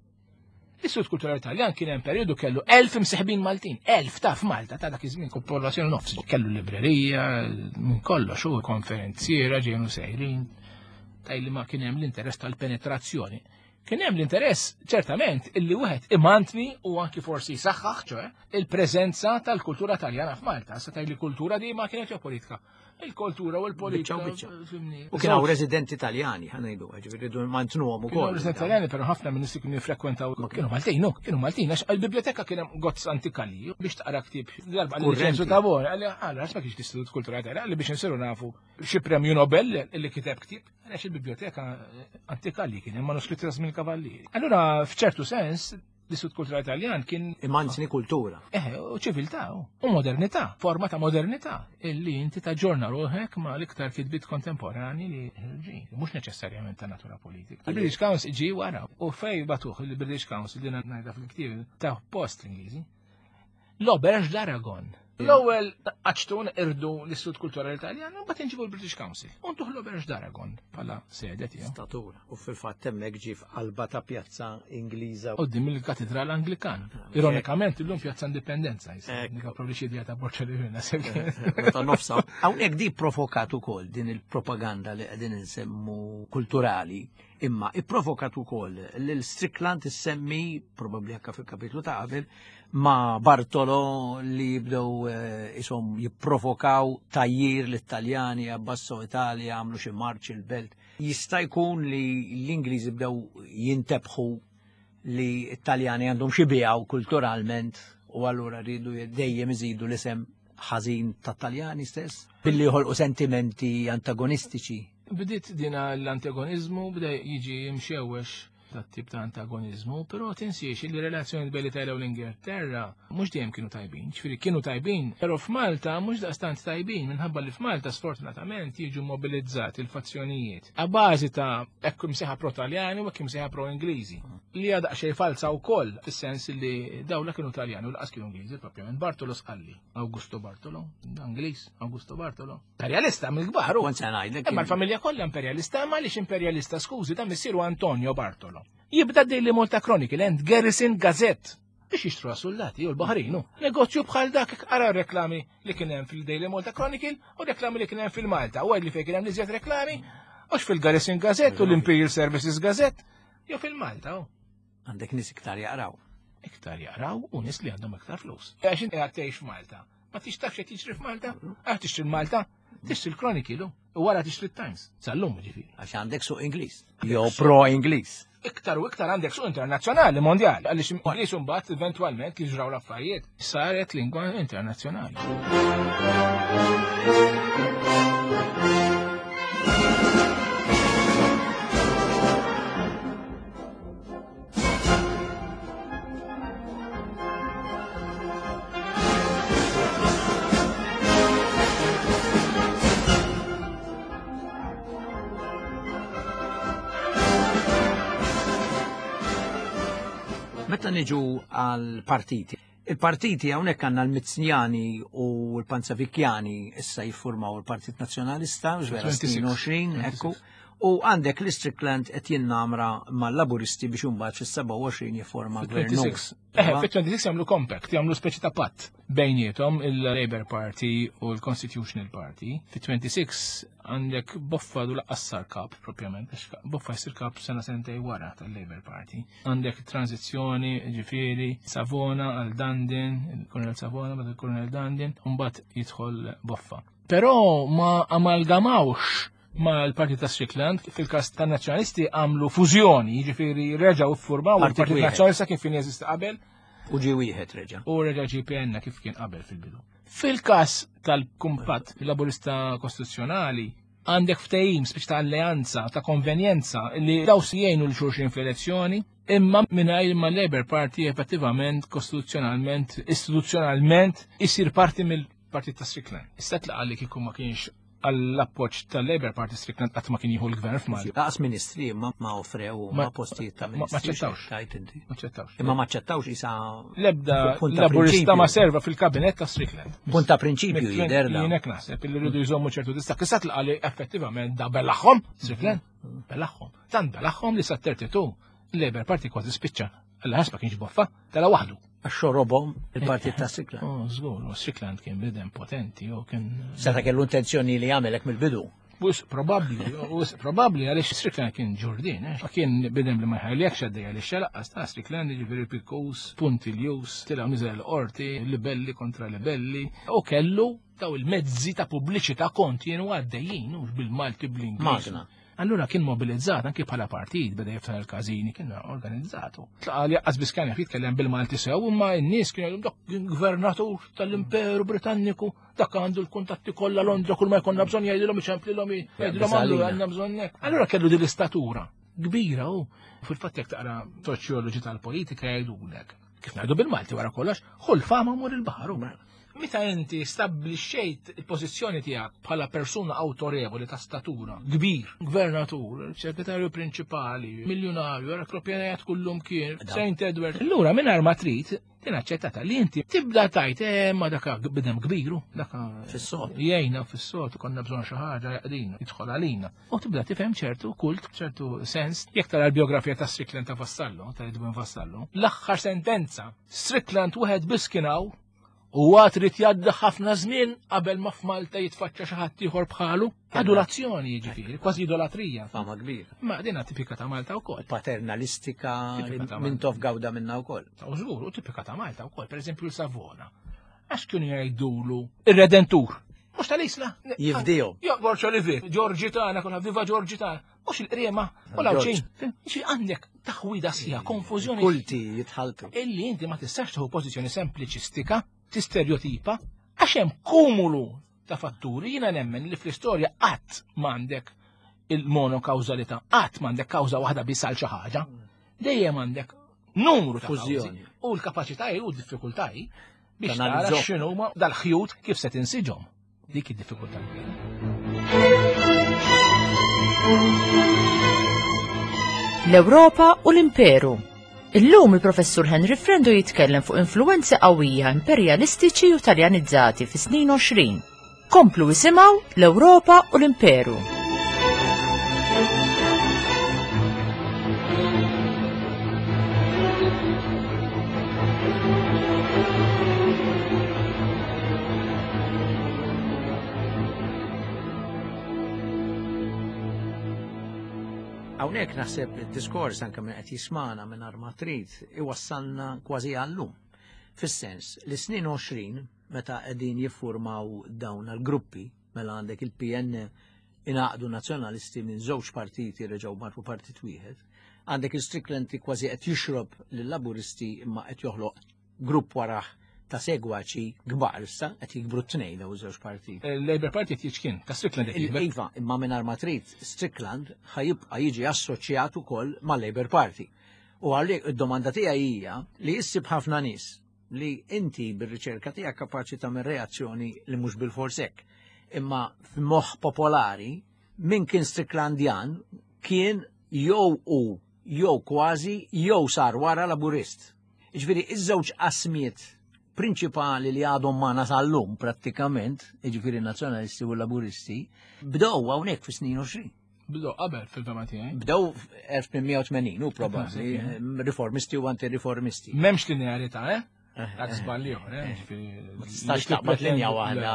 [SPEAKER 5] L-Istitut Kulturali Taljan kien hemm perjodu kellu elf imsieħbin Maltin, elf ta' f'Malta ta' dak iż-żmien popolazzjoni nofs. Kellu librerija, minn kollox u konferenziera ġejnu sejrin, tajli ma kien hemm l-interess tal-penetrazzjoni. Kien hemm l-interess ċertament illi wieħed imantni u anki forsi saħħaħ ċoe il-preżenza tal-kultura Taljana f'Malta, sa tajli kultura di ma kienet jew politika. Il-kultura u l-politika.
[SPEAKER 4] U kien hawn residenti Taljani, ħanejdu, ġifieri rridu mantnuhom ukoll.
[SPEAKER 5] Residenti Taljani però ħafna minn nies kienu jiffrekwentaw kienu Maltin, kienu Maltin għax il-biblioteka kien hemm gozz antikali biex taqra ktieb darba li ċensu ta' bor, għalli għalli għax ma kienx l-Istitut Kulturali Taljan biex insiru nafu xi premju Nobel li kiteb ktieb, għax il-biblioteka antikali kien hemm manuskritti mill kavallieri. Allura f'ċertu sens l-Istitut Kulturali Taljan kien
[SPEAKER 4] immanzini kultura.
[SPEAKER 5] Eh, u ċiviltà, u modernità, forma ta' modernità, illi inti taġġorna ruħek ma' l-iktar kitbit kontemporani li ġi, mhux neċessarjament ta' natura politika. Il-British Council ġi wara, u fej batuħ il-British Council li ngħidha fil-ktieb ta' post Ingliżi. L-Auberge d'Aragon. L-ewwel qaċtun irdu l-Istitut Kulturali Taljan u mbagħad inġibu l-British Council. U ntuħ l-Auberge d'Aragon bħala sede tiegħu.
[SPEAKER 4] Statura. U fil-fatt hemmhekk ġie f'qalba ta' pjazza Ingliża.
[SPEAKER 5] Qudiem il-Katedral Anglikan. Ironikament illum Pjazza Indipendenza jisir. Nika pubbliċità ta' Borċellina
[SPEAKER 4] ta' nofsa. Hawnhekk di provokat ukoll din il-propaganda li qegħdin insemmu kulturali. Imma ipprovokat ukoll lil Strickland issemmi probabbli anke fil-kapitlu ta' qabel ma' Bartolo li jibdew isom jipprovokaw tajjir l-Italjani abbasso Italja għamlu xi marċ il-belt. Jista' jkun li l-Ingliżi bdew jintebħu li Italjani għandhom xi biegħu kulturalment u allura rridu dejjem iżidu l-isem ħażin ta' Taljani stess billi jħolqu sentimenti antagonistiċi.
[SPEAKER 5] Bdiet dina l-antagonizmu bda jiġi mxewwex ta' tip ta' antagonizmu, però tinsiex li relazzjoni bejn l-Italja u l-Ingilterra mhux dejjem kienu tajbin. Ġifieri kienu tajbin, però f'Malta mhux daqstant tajbin minħabba li f'Malta sfortunatament jiġu mobilizzati l-fazzjonijiet. A bażi ta' hekk imsejħa pro-Taljani u hekk imsejħa pro-Ingliżi. Li għadaq xejn falsa wkoll fis-sens li dawla kienu Taljani u laqas kienu Ingliżi propjament. Bartolo Sqalli, Augusto Bartolo, Ingliż, Augusto Bartolo. Imperialista mill-kbar.
[SPEAKER 4] Kont se ngħidlek.
[SPEAKER 5] Imma l-familja kollha imperialista, ma għaliex imperialista skużi ta' missieru Antonio Bartolo. Jibda Daily Malta Chronicle and Garrison Gazette biex jixtru soldati u l-Baħrinu. Negozju bħal dak ara reklami li kien hemm fil-Daily Malta Chronicle u reklami li kien hemm fil-Malta. U li fejn kien hemm liżjed reklami għax fil-Garrison Gazette u l-Imperial Services Gazette jew fil-Malta.
[SPEAKER 4] Għandek nies iktar jaqraw.
[SPEAKER 5] Iktar jaqraw u nies li għandhom iktar flus. Għax inti qed tgħix f'Malta. Ma tixtafx qed tixtri f'Malta? Qed tixtri Malta? Tixtri l-Chronicle u wara tixtri t-Times. Sallum ġifieri.
[SPEAKER 4] Għax għandek suq Ingliż. Jew pro-Ingliż.
[SPEAKER 5] Iktar u iktar għandek suq internazzjonali, mondjali, għaliex Ingliż imbagħad eventwalment li ġraw l-affarijiet saret lingwa internazzjonali.
[SPEAKER 4] Meta niġu għal partiti. Il-partiti hawnhekk għandna l-Mizzjani u l-Panzavikjani issa jiffurmaw il-Partit Nazzjonalista, ġvera tnejn ekku, u għandek l-Strickland qed jinnamra mal-Laburisti biex imbagħad fis-seba' u għoxrin jifforma gvern.
[SPEAKER 5] Eh, fit-twenty-six jagħmlu compact, jagħmlu speċi ta' patt bejniethom il-Labour Party u l-Constitutional Party. Fit-twenty-six għandek Boffa du laqqassar kap propjament, Boffa jsir kap sena sentej wara tal-Labour Party. Għandek tranzizzjoni, ġifieri, Savona għal Dandin, il-Kolonel Savona bad il-Kolonel Dandin, u mbagħad jidħol Boffa. Però ma amalgamawx ma l-Partit ta' Strickland fil-każ tan-Nazzjonalisti għamlu fużjoni, jiġifieri reġgħu ffurmaw il-Partit Nazzjonalista kif kien jeżisti qabel.
[SPEAKER 4] U ġie wieħed reġa'.
[SPEAKER 5] U reġa' G P N kif kien qabel fil-bidu. Fil-każ tal-kumpat laburista kostituzzjonali għandek ftehim speċi ta' alleanza ta' konvenjenza li daw si jgħinu l xulxin fl-elezzjoni, imma mingħajr ma Labour Party effettivament kostituzzjonalment, istituzzjonalment isir parti mill-Partit ta' Strickland. Issa tlaqa li kieku ma kienx għall-appoġġ tal-Labour Party Strickland qatt ma kien jieħu l-gvern f'Malta.
[SPEAKER 4] Laqas ministri imma ma offrew ma postijiet ta' ministri.
[SPEAKER 5] Ma ċettawx.
[SPEAKER 4] Tajt inti.
[SPEAKER 5] Ma ċettawx.
[SPEAKER 4] Imma ma ċettawx isa.
[SPEAKER 5] L-ebda laburista ma serva fil-kabinet ta' Strickland.
[SPEAKER 4] Punt ta' prinċipju jidher da.
[SPEAKER 5] Jienek naħseb li rridu jżommu ċertu distak. Issa tlaqa li effettivament da bellaħħom Strickland. Bellaħħom. Tant bellaħħom li sa' tertitu l-Labour Party kważi spiċċa. Alla ħasba kienx Boffa, tala waħdu.
[SPEAKER 4] Għaxxorobom il-Partit ta' Strickland.
[SPEAKER 5] Oh, żgur, Strickland kien bidem potenti, u kien.
[SPEAKER 4] Seta kellu intenzjoni li jagħmelek mill-bidu.
[SPEAKER 5] Wis probabbli, wis probabbli għaliex Strickland kien ġurdin, eh? Kien bidem li ma jħallekx għaddej għaliex xalaqqas ta' Strickland ġifieri pikkos, punti l-jus, tilgħu niżel l-qorti, libelli kontra libelli, u kellu daw il-mezzi ta' pubbliċità kontinwu għaddejjin u bil-Malti bl-Ingliż. Allura kien mobilizzat anki bħala partit beda jiftaħ il-każini kien organizzatu. Tlaqal jaqqas biss kien jitkellem bil-Malti sew imma n-nies kienu dak gvernatur tal-Imperu Britanniku dak għandu l-kuntatti kollha Londra kull ma jkollna bżonn jgħidilhom iċemplilhom jgħidilhom għandu għandna bżonn hekk. Allura kellu din l-istatura kbira u fil-fatt jekk taqra soċjoloġi tal-politika jgħidulek. Kif ngħidu bil-Malti wara kollox, ħol fama mur il-baħar. Meta inti stabbilixxejt il-pożizzjoni tiegħek bħala persuna awtorevoli ta' statura, kbir, gvernatur, sekretarju prinċipali, miljonarju, ara propjanajat kullum kien, Saint Edward. Allura mingħajr ma trid tinaċċettata li inti tibda tajt eh ma daka bidem kbiru, daka
[SPEAKER 4] fis-sod.
[SPEAKER 5] Jgħinna fis-sod konna bżonn xi ħaġa jaqdina, jidħol għalina. U tibda tifhem ċertu kult, ċertu sens. Jekk tara l-biografija ta' Strickland ta' Vassallo, ta' Edwin Vassallo, l-aħħar sentenza, Strickland wieħed biss kien hawn u għat rrit jadda ħafna żmien qabel ma f'Malta jitfaċċa xi ħadd ieħor bħalu. Adulazzjoni jiġifieri, kważi idolatrija.
[SPEAKER 4] Fama kbir.
[SPEAKER 5] Ma dinha tipika ta' Malta wkoll.
[SPEAKER 4] Paternalistika minn tof gawda minnha wkoll.
[SPEAKER 5] U żgur, u tipika ta' Malta wkoll, pereżempju l-Savona. Għax kienu jgħidulu ir-Redentur. Mhux tal-isla.
[SPEAKER 4] Jifdihom.
[SPEAKER 5] Jo, Borċa Livi, Ġorġi tagħna kollha viva Ġorġi tagħna. Mhux il-qriema, u lawċin. Xi għandek taħwida sija, konfużjoni.
[SPEAKER 4] Kulti jitħaltu.
[SPEAKER 5] Illi inti ma tistax tieħu pożizzjoni sempliċistika, tistereotipa, għax hemm kumulu ta' fatturi. Jiena nemmen li fl-istorja qatt m'għandek il-monokawżalità, qatt m'għandek kawża waħda biss għal xi ħaġa. dejjem għandek numru ta'
[SPEAKER 4] Fużjoni.
[SPEAKER 5] kawżi u l-kapaċitajiet u d-diffikultajiet biex
[SPEAKER 4] Tanalizzaw.
[SPEAKER 5] tara x'inhuma dal-ħjut kif se tinsiġhom. Dik id-diffikultà kbira.
[SPEAKER 3] L-Ewropa u l-Imperu. Illum il-professur Henry Frendo jitkellem fuq influenzi qawwija imperjalistiċi u taljanizzati fi snin għoxrin. Komplu isimgħu l-Ewropa u l-Imperu.
[SPEAKER 4] Hawnhekk naħseb id-diskors anke minn qed jismana minn ma trid iwassalna kważi għallum. Fis-sens li snin għoxrin meta qegħdin jiffurmaw dawn il-gruppi mela għandek il-P N inaqdu nazzjonalisti minn żewġ partiti reġgħu marru partit wieħed, għandek il-Strickland kważi qed jixrob lill-laburisti imma qed joħloq grupp waraħ ta' segwaċi kbar issa qed jikbru t-tnejn daw żewġ partiti.
[SPEAKER 5] Il-Labour Party qed jiġkien ta' Strickland qed jikber.
[SPEAKER 4] Iva, imma mingħajr ma trid Strickland ħajibqa' jiġi assoċjat ukoll mal-Labour Party. U għalhekk id-domanda tiegħi hija li issib ħafna nies li inti bir-riċerka tiegħek kapaċi tagħmel reazzjoni li mhux bil-fors hekk. Imma f'moħħ popolari min kien Stricklandjan kien jew hu jew kważi jew sar wara laburist. Jiġifieri iż-żewġ qasmiet prinċipali li għadhom magħna sal-lum prattikament, jiġifieri nazzjonalisti u laburisti, bdew hawnhekk fi snin għoxrin.
[SPEAKER 5] Bdew qabel fil-fema tiegħi.
[SPEAKER 4] Bdew elf mija u tmenin u probabbli riformisti u antiriformisti.
[SPEAKER 5] M'hemmx linearità, eh? Għad żballi oħra,
[SPEAKER 4] Stax taqbad linja waħda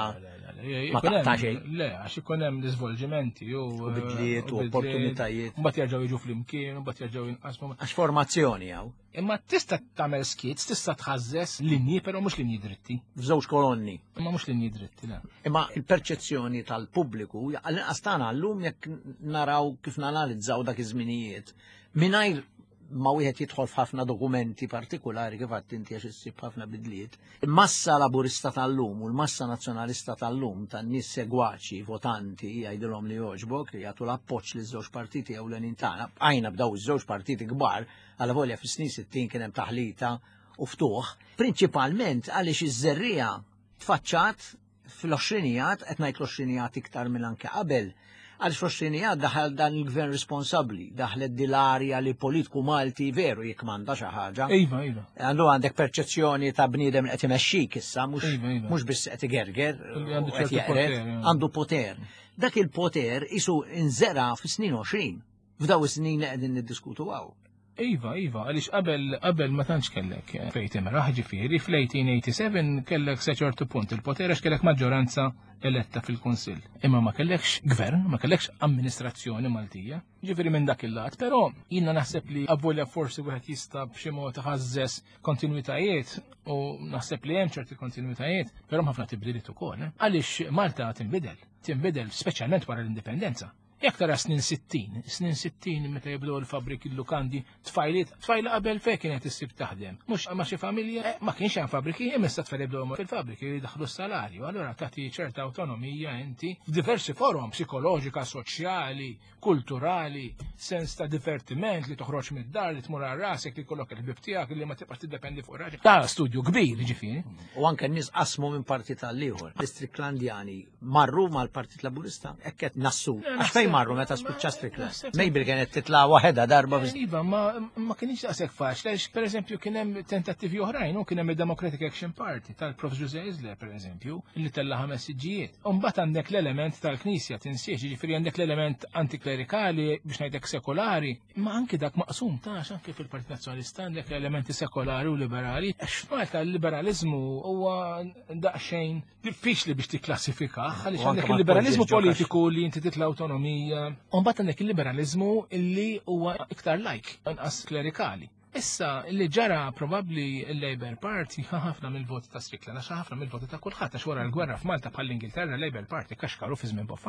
[SPEAKER 4] ma taqta' xejn.
[SPEAKER 5] Le, għax ikun hemm l-iżvolġimenti u
[SPEAKER 4] bidliet u opportunitajiet.
[SPEAKER 5] Mbagħad jerġgħu jiġu flimkien, mbagħad jerġgħu jinqasmu.
[SPEAKER 4] Għax formazzjoni hawn.
[SPEAKER 5] Imma tista' tagħmel skits, tista' tħażżes linji però mhux linji dritti.
[SPEAKER 4] F'żewġ kolonni.
[SPEAKER 5] Imma mhux linji dritti, le.
[SPEAKER 4] Imma il-perċezzjoni tal-pubbliku għal-inqas tagħna llum jekk naraw kif nanalizzaw dak iż-żminijiet mingħajr ma wieħed jidħol f'ħafna dokumenti partikolari kif għadt inti għax issib ħafna bidliet. Il-massa laburista tal-lum u l-massa nazzjonalista tal-lum tan-nies segwaċi, votanti, jgħidilhom li jogħġbok, li jagħtu l-appoġġ li żewġ partiti ewlenin tagħna. Għajna bdew iż-żewġ partiti kbar, għal volja fis-snin sittin kien hemm taħlita u ftuħ, prinċipalment għaliex iż-żerrija tfaċċat fil-oxrinijat, qed ngħid l-oxrinijat iktar minn anke qabel. Għalix fl-oxrinijat daħal dan il-gvern responsabli, daħlet dil-arja li politiku Malti veru jekk m'għandha xi ħaġa.
[SPEAKER 5] Iva, iva.
[SPEAKER 4] Għandu għandek perċezzjoni ta' bniedem qed imexxik issa, mhux biss qed igerger, qed jaqret, għandu poter. Dak il-poter isu inżera fis-snin għoxrin, f'daw is-snin li qegħdin niddiskutu għaw.
[SPEAKER 5] Iva, iva, għaliex qabel qabel ma tantx kellek fejt imraħ ġifieri fl-eighteen eighty-seven kellek sa ċertu punt il-poter għax kellek maġġoranza eletta fil-Kunsill. Imma ma kellekx gvern, ma kellekx amministrazzjoni Maltija. Ġifieri minn dak il-lat, però jiena naħseb li avvolja forsi wieħed jista' b'xi mod ħażżes kontinwitajiet u naħseb li hemm ċerti kontinwitajiet, però ħafna tibdiliet ukoll. Għaliex Malta tinbidel, tinbidel speċjalment wara l-indipendenza. Jekk tara snin sittin, snin sittin meta jibdew il-fabriki l-lukandi tfajliet, tfajla qabel fejn kienet issib taħdem. Mhux ma xi familja ma kienx hemm fabriki, imma issa tfal jibdew fil-fabriki li daħlu s-salarju. Allura tagħti ċerta awtonomija inti f'diversi forum psikoloġika, soċjali, kulturali, sens ta' divertiment li toħroġ mid-dar li tmur għal rasek li jkollok il-bib tiegħek li ma tibqax tiddependi fuq raġel. Ta' studju kbir ġifieri.
[SPEAKER 4] U anke n-nies qasmu minn partit għal ieħor. L-Stricklandjani marru mal-Partit Laburista hekk qed nassu. Marru meta spiċċa Strickland. Maybe kienet titla' waħedha darba.
[SPEAKER 5] Iva, ma ma kienx daqshekk faċli, għax pereżempju kien hemm tentattivi oħrajn, u kien hemm il-Democratic Action Party tal-Prof Jose Isler pereżempju, li tella ħames siġġijiet. U mbagħad għandek l-element tal-Knisja tinsiex, jiġifieri għandek l-element antiklerikali biex ngħidlek sekolari, ma anke dak maqsum tax anke fil-Partit Nazzjonalista għandek elementi sekolari u liberali. Għax Malta l-liberalizmu huwa daqsxejn diffiċli biex tikklassifikah, għaliex għandek il-liberalizmu politiku li inti titla' awtonomija. Umbat għandek il-liberalizmu illi huwa iktar like, anqas klerikali. Issa, li ġara probabli il-Labour Party ħafna mill-voti ta' Strickland, għax ħafna mill-voti ta' kulħadd għax wara l-gwerra f'Malta bħall-Ingilterra Labour Party kaxkaru fi żmien boffa.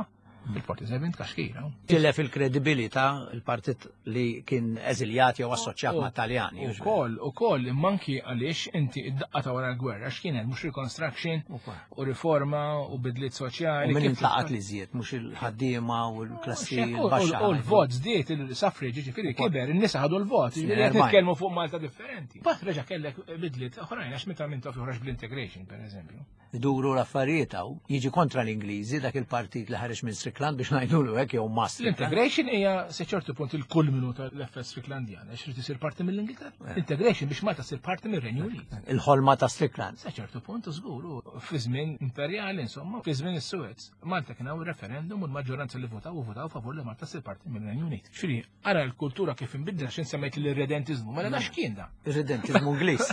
[SPEAKER 5] Il-Partisan bint kaxkira.
[SPEAKER 4] Tilef il-kredibilità il-partit li kien eżiljat jew assoċjat ma' Taljani.
[SPEAKER 5] U koll, u koll, manki għaliex inti id-daqqa ta' wara l-gwerra, x'kienet mhux reconstruction u riforma u bidliet soċjali.
[SPEAKER 4] U min intlaqat li żied, mhux il-ħaddiema u l-klassi
[SPEAKER 5] U
[SPEAKER 4] baxxa.
[SPEAKER 5] l-vot żdiet il-suffrage ġifieri kiber, in-nisa ħadu l-vot, qed nitkellmu fuq Malta differenti. Bat reġa' kellek bidliet oħrajn għax meta minn tof joħroġ bl-integration, pereżempju.
[SPEAKER 4] Iduru l-affarijiet hawn, jiġi kontra l-Ingliżi dak il-partit li ħareġ minn Strickland biex ngħidulu hekk jew Mass.
[SPEAKER 5] L-integration hija se ċertu punt il-kulminu tal-F S Stricklandjan, għax trid isir parti mill-Ingilterra. L-integration biex Malta ssir parti mir-Renju Unit.
[SPEAKER 4] Il-ħolma ta' Strickland.
[SPEAKER 5] Sa ċertu punt żgur, fi żmien imperjali insomma, fi żmien is-Suez, Malta kien hawn referendum u l-maġġoranza li votaw u votaw favur li Malta ssir parti mill-Renju Unit. Xiri, ara l-kultura kif inbidla x'in semmejt l-irredentizmu, ma nafx kien da.
[SPEAKER 4] Ir-redentizmu Ingliż.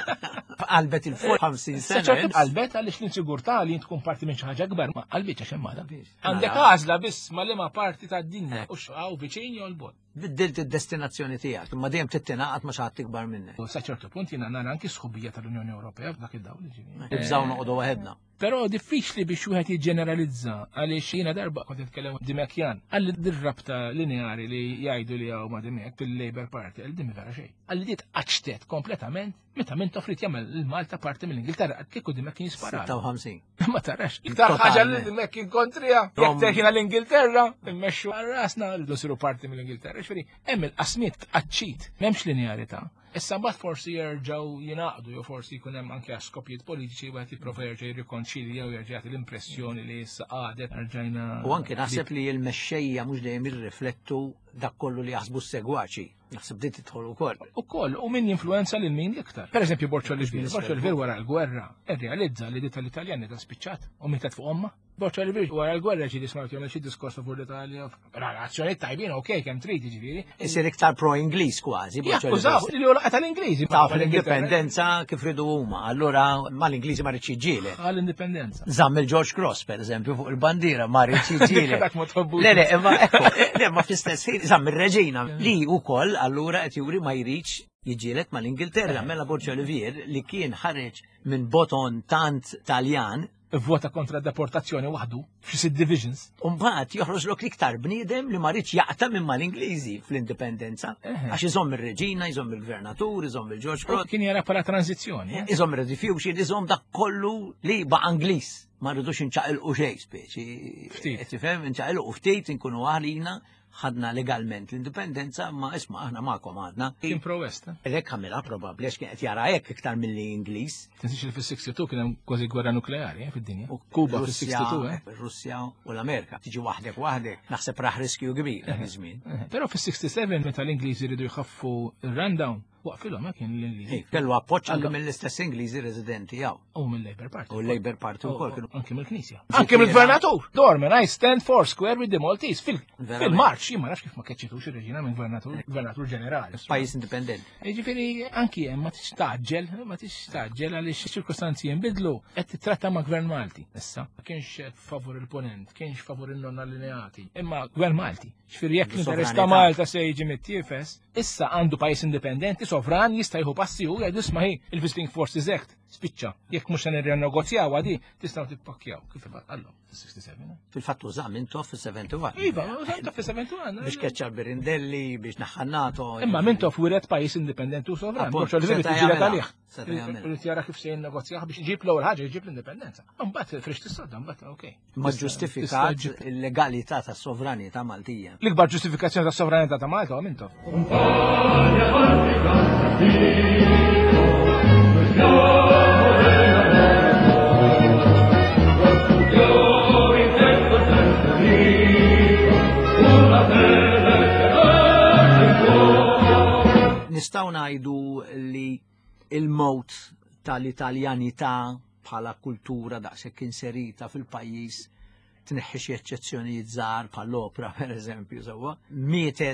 [SPEAKER 4] Qalbet il-fuq ħamsin sena.
[SPEAKER 5] ċertu qalbet għaliex l-insigurtà li tkun parti minn xi ħaġa kbar ma qalbitx għax hemm għandek għażla biss ma liema parti tad-dinja u x'għaw viċin jew l-bot.
[SPEAKER 4] Biddilt id-destinazzjoni tiegħek, imma dejjem tittinaqat ma xi ħadd ikbar minnek.
[SPEAKER 5] Sa ċertu punt jiena nara anki sħubija tal-Unjoni Ewropea f'dak id-dawl li ġieli.
[SPEAKER 4] Nibżgħu noqogħdu waħedna.
[SPEAKER 5] Però diffiċli biex wieħed jiġġeneralizza għaliex jiena darba kont nitkellem Dimekjan għalli dir-rabta lineari li jgħidu li hawn ma' Dimek fil-Labour Party għal dimi vera xejn. Għalli dit qaċtet kompletament meta minn toffrit jagħmel il-Malta parti mill-Ingilterra kieku Dimek kien jispara.
[SPEAKER 4] sitta u ħamsin.
[SPEAKER 5] Ma tarax. Iktar ħaġa li Dimek kien kontrija. Jekk teħina l-Ingilterra, immexxu għal rasna rridu siru parti mill-Ingilterra. X'feri hemm il-qasmiet qaċċit, m'hemmx linearità. Issa mbagħad forsi jerġgħu jingħaqdu jew forsi jkun hemm anke skopijiet politiċi wieħed jipprova jerġa' jirrikonċilja u jerġa' jagħti l-impressjoni li issa qadet rġajna.
[SPEAKER 4] U anke naħseb li l-mexxejja mhux dejjem jirriflettu dak kollu li jaħsbu s-segwaċi. Naħseb dit tidħol ukoll.
[SPEAKER 5] Ukoll u min jinfluenza lil min l-iktar. Pereżempju Borċo Livir, Borċo Livir wara l-gwerra irrealizza li dit tal-Italjan ta' spiċċat u min fuq omma. Borċo Livir wara l-gwerra ġi disma' jagħmel xi diskors favur l-Italja. Relazzjonijiet tajbin okej kemm trid jiġifieri.
[SPEAKER 4] Isir iktar pro-Ingliż kważi.
[SPEAKER 5] Jakkużaw li jola tal-Ingliżi.
[SPEAKER 4] Taf l-indipendenza kif ridu huma, allura mal-Ingliżi ma rridx jiġġieled.
[SPEAKER 5] Għall-indipendenza.
[SPEAKER 4] Żamm il-George Cross pereżempju fuq il-bandiera ma rridx jiġġieled.
[SPEAKER 5] Dak ma tħobbux.
[SPEAKER 4] Le le, imma ekku, le ma fl-istess ħin żamm ir-reġina li wkoll allura qed juri ma jridx jiġġieled mal-Ingilterra mela Borċo Livir li kien ħareġ minn boton tant Taljan
[SPEAKER 5] vota kontra deportazzjoni waħdu f'xi divisions.
[SPEAKER 4] Umbagħad joħroġ lok iktar bniedem li ma rridx jaqta minn mal-Ingliżi fl-indipendenza għax iżomm ir-reġina, iżomm il-gvernatur, iżomm il-George Cross.
[SPEAKER 5] Kien jara bħala tranzizzjoni.
[SPEAKER 4] Iżomm ir-refuge, iżomm dak kollu li baqa' Ingliż. Ma rridux inċaqilqu xejn speċi. Ftit. Tifhem, inċaqilqu ftit inkunu aħlina ħadna legalment l-indipendenza, ma isma' aħna magħkom għadna.
[SPEAKER 5] Kien pro-West.
[SPEAKER 4] Hekk għamilha probabbli għax kien qed jara hekk iktar milli Ingliż.
[SPEAKER 5] Tinsix li fis-sixty-two kien hemm kważi gwerra nukleari fid-dinja. Kuba fis-sixty-two, eh?
[SPEAKER 4] Russja u l-Amerika. Tiġi waħdek waħdek, naħseb raħ riskju kbir dak iż-żmien.
[SPEAKER 5] Però fis-sixty-seven meta l-Ingliżi jridu jħaffu r-rundown, waqfilhom ma kien l-Ingliżi.
[SPEAKER 4] Kellu appoġġ anke mill-istess Ingliżi residenti jaw.
[SPEAKER 5] U mill-Labour Party.
[SPEAKER 4] U l-Labour Party wkoll kienu.
[SPEAKER 5] Anke mill-Knisja. Anke mill-Gvernatur. Dorman, I stand for square with the Maltese. Fil-March, jien ma nafx kif ma keċċitux ir-reġina minn Gvernatur, Gvernatur ġenerali.
[SPEAKER 4] Pajjiż indipendenti.
[SPEAKER 5] Jiġifieri anki hemm ma tistaġġel, ma tistaġġel għaliex ċirkostanzi jinbidlu qed titratta ma' Gvern Malti. Issa ma kienx favur il-ponent, kienx favur in-non allineati. Imma Gvern Malti. Ġifieri jekk l-interess ta' Malta se jiġi mit-tiefes, issa għandu pajjiż indipendenti sovran jista' jieħu passi u jgħidu isma' il-Visiting Forces Act spiċċa. Jekk mhux se nirrenegozjaw għadi tistgħu tippakkjaw. Kif għallhom fis-sixty-seven?
[SPEAKER 4] Fil-fatt użam intu fis-seventy-one.
[SPEAKER 5] Iva, użam fis-seventy-one.
[SPEAKER 4] Biex keċċar Birindelli, biex naħħannato.
[SPEAKER 5] Imma mintof wiret pajjiż indipendenti u sovran. Borċo Livir tiġilet għalih. Irid jara kif se jinnegozjaw biex iġib l-ewwel ħaġa jġib l-indipendenza. Mbagħad frix tissodda, mbagħad okej.
[SPEAKER 4] Ma ġustifikat il-legalità tas-sovranità Maltija.
[SPEAKER 5] L-ikbar ġustifikazzjoni tas-sovranità ta' Malta huwa mintof.
[SPEAKER 4] Nistaw ngħidu li il-mot tal-Italjanità bħala kultura daqshekk inserita fil-pajjiż tneħħi xi eċċezzjonijiet żgħar bħall-opra pereżempju sewwa, mietet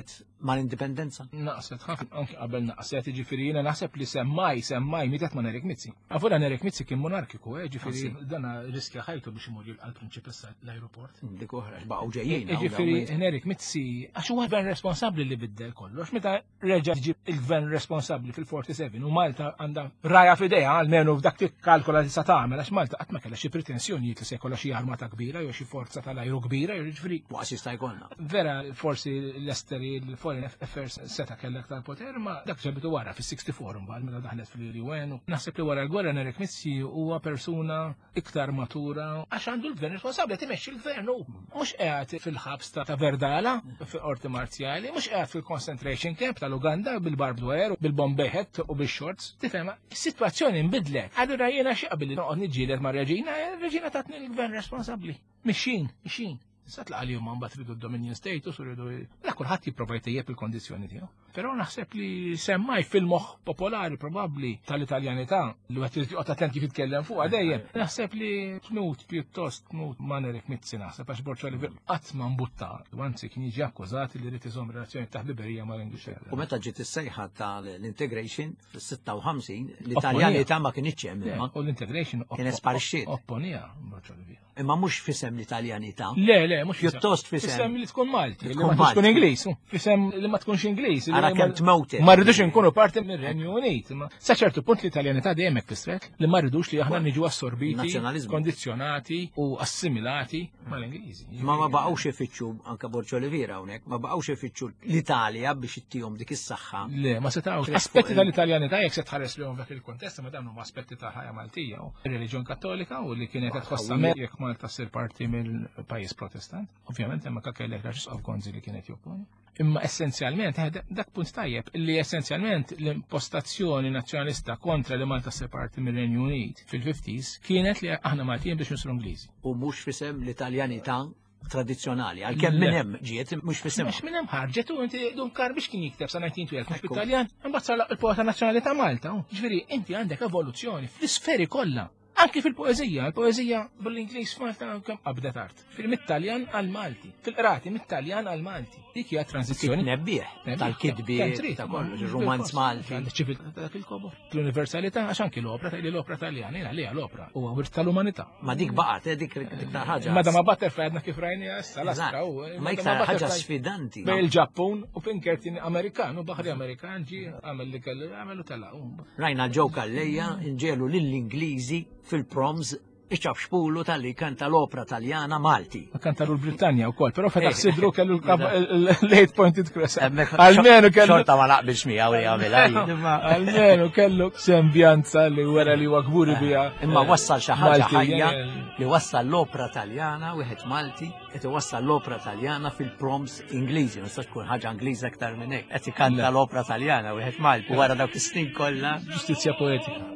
[SPEAKER 4] mal-indipendenza?
[SPEAKER 5] Naqset ħafna anke qabel naqset, ġifieri jiena naħseb li semmaj semmaj mietet ma' Nerik Mizzi. Għafura Nerik Mizzi kien monarkiku, ġifieri dana riskja ħajtu biex imur għall-prinċipessa l-ajruport.
[SPEAKER 4] Dik oħra baqgħu ġejjin.
[SPEAKER 5] Ġifieri Nerik Mizzi għax huwa gvern responsabbli li biddel kollox. Meta reġa' ġib il-gvern responsabbli fil-forty-seven u Malta għandha raja f'idejha għalmenu f'dak tikkalkola li sa tagħmel għax Malta qatt ma kellha xi pretensjonijiet li se jkollha xi armata kbira jew xi forza tal-ajru kbira, ġifieri
[SPEAKER 4] waqas jista' jkollna.
[SPEAKER 5] Vera forsi l-esteri l-foreign affairs seta' kellek tal-poter ma dak ġabitu wara fis-sixty-four mbagħad meta daħlet fil-U N. Naħseb li wara l-gwerra Nerik Mizzi huwa persuna iktar matura għax għandu l-gvern responsabbli timexxi l-gvern hu mhux qiegħed fil-ħabs ta' Verdala fil-qorti marzjali, mhux qiegħed fil-concentration camp tal-Uganda bil-barbed wire u bil-bombeħet u bil-shorts. Tifhem, is-sitwazzjoni nbidlet. Allura jiena xi qabel noqgħod niġġieled ma' Reġina, Reġina tatni l-gvern responsabbli. Mixin, mixin. Sa tlaq li huma mbagħad tridu dominion status u rridu la kulħadd jipprova jtejjeb il-kondizzjoni tiegħu. Però naħseb li semmaj fil-moħħ popolari probabbli tal-Italjanità li qed joqgħod attent kif jitkellem fuqha dejjem. Naħseb li tmut pjuttost tmut ma' Nerik Mizzi naħseb għax Borċoli qatt ma mbutta. Anzi kien jiġi akkużat li rid iżomm relazzjoni ta' ħbiberija mal-Ingilterra.
[SPEAKER 4] U meta ġiet is-sejħa tal-integration fis-sitta-u-ħamsin l-Italjanità ma kienitx hemm.
[SPEAKER 5] U l-integration
[SPEAKER 4] kien sparixxiet.
[SPEAKER 5] Opponija Borċoli.
[SPEAKER 4] Imma mhux fisem l-Italjanità.
[SPEAKER 5] Le, le, mhux
[SPEAKER 4] pjuttost fisem.
[SPEAKER 5] Fisem li tkun Malti, li ma tkun Ingliż, fisem li ma tkunx Ingliż.
[SPEAKER 4] Ara kemm tmowtet.
[SPEAKER 5] Ma rridux inkunu parti mir-Renju Unit. Sa ċertu punt l-Italjanità dejjem hekk fisret li ma rridux li aħna niġu assorbiti, kondizzjonati u assimilati mal-Ingliżi.
[SPEAKER 4] Ma ma baqgħux ifittxu anke Borċoli Vera hawnhekk, ma baqgħux ifittxu l-Italja biex ittihom dik is-saħħa.
[SPEAKER 5] Le, ma setgħux. Aspetti tal-Italjanità jekk se tħares lehom dak il-kontest ma dawn huma aspetti tal-ħajja Maltija u ir-reliġjon Kattolika u li kienet qed tħossha jekk Malta ssir parti mill-pajjiż Protestant. Ovvjament hemm kellek raġis of konzi li kienet jopponi. Imma essenzjalment dak punt tajjeb li essenzjalment l-impostazzjoni nazzjonalista kontra li Malta ssir parti mill-Renju Unit fil-fifties kienet li aħna Maltijin biex nisru Ingliżi.
[SPEAKER 4] U mhux fisem l-Italjanità tradizzjonali, għalkemm minn hemm ġiet mhux fisem.
[SPEAKER 5] Mhux minn hemm ħarġet u inti Dunkar biex kien jikteb sa nineteen twelve mhux bit-Taljan, imbagħad sar il-poeta nazzjonali ta' Malta. Ġifieri inti għandek evoluzzjoni fl-isferi kollha. Anki fil-poezija, il-poezija bil-Ingliż Malta kemm qabdet art. Fil-Mit-Taljan għal-Malti, fil-qrati Mit-Taljan għal-Malti. Dik hija tranzizzjoni
[SPEAKER 4] nebbieħ tal-kidbi ta' kollox, ir-romanz Malti.
[SPEAKER 5] Ċivil ta' il-kobor. L-universalità għax anki l-opra ta' l-opra Taljana hija għalija l-opra huwa wirt tal-umanità.
[SPEAKER 4] Ma dik baqgħet dik dik ħaġa.
[SPEAKER 5] Ma da ma butterfly għadna kif rajni issa l-astra u.
[SPEAKER 4] Ma iktar ħaġa sfidanti.
[SPEAKER 5] Bej il-Ġappun u Pinkerton Amerikan u Baħri Amerikan ġi għamel li kellu għamelu telaq.
[SPEAKER 4] Rajna ġew kallejja inġelu lill-Ingliżi fil-proms iċab xpulu tal-li kanta l-opra taljana Malti.
[SPEAKER 5] Kantaru l-Britannia u kol, pero fetaħ sidru kellu l-eight pointed cross. Almenu kellu.
[SPEAKER 4] Xorta ma naqbilx mi għaw li għamela.
[SPEAKER 5] Almenu kellu sembjanza li wara li wagburi bija.
[SPEAKER 4] Imma wassal xaħġa ħajja li wassal l-opra taljana, wieħed Malti, qed wassal l-opra taljana fil-proms Ingliżi, ma stax tkun ħaġa Ingliża aktar minn hekk. Qed ikanta l-opra taljana wieħed Malti wara dawk is-snin kollha.
[SPEAKER 5] Ġustizzja poetika.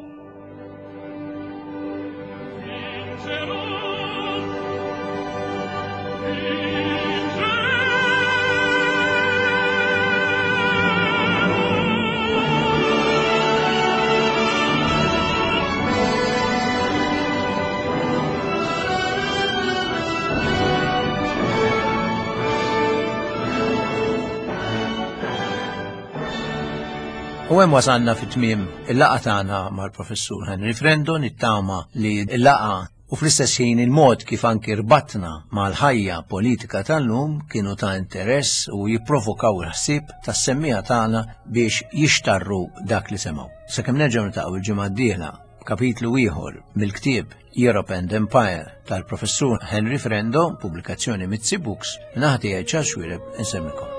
[SPEAKER 1] U hemm wasanna fit-tmiem il-laqa tagħna mal-Professur Henry Frendo nittama li l-laqa u fl-istess ħin il-mod kif anki rbatna mal-ħajja politika tal-lum kienu ta' interess u jipprovokaw il-ħsieb tas-semmija tagħna biex jixtarru dak li semgħu. Sakemm nerġgħu niltaqgħu il-ġimgħa d-dieħla kapitlu ieħor mill-ktieb Europe and Empire tal-Professur Henry Frendo, pubblikazzjoni Mizzi Books, naħti għajċa xwireb insemmilkom.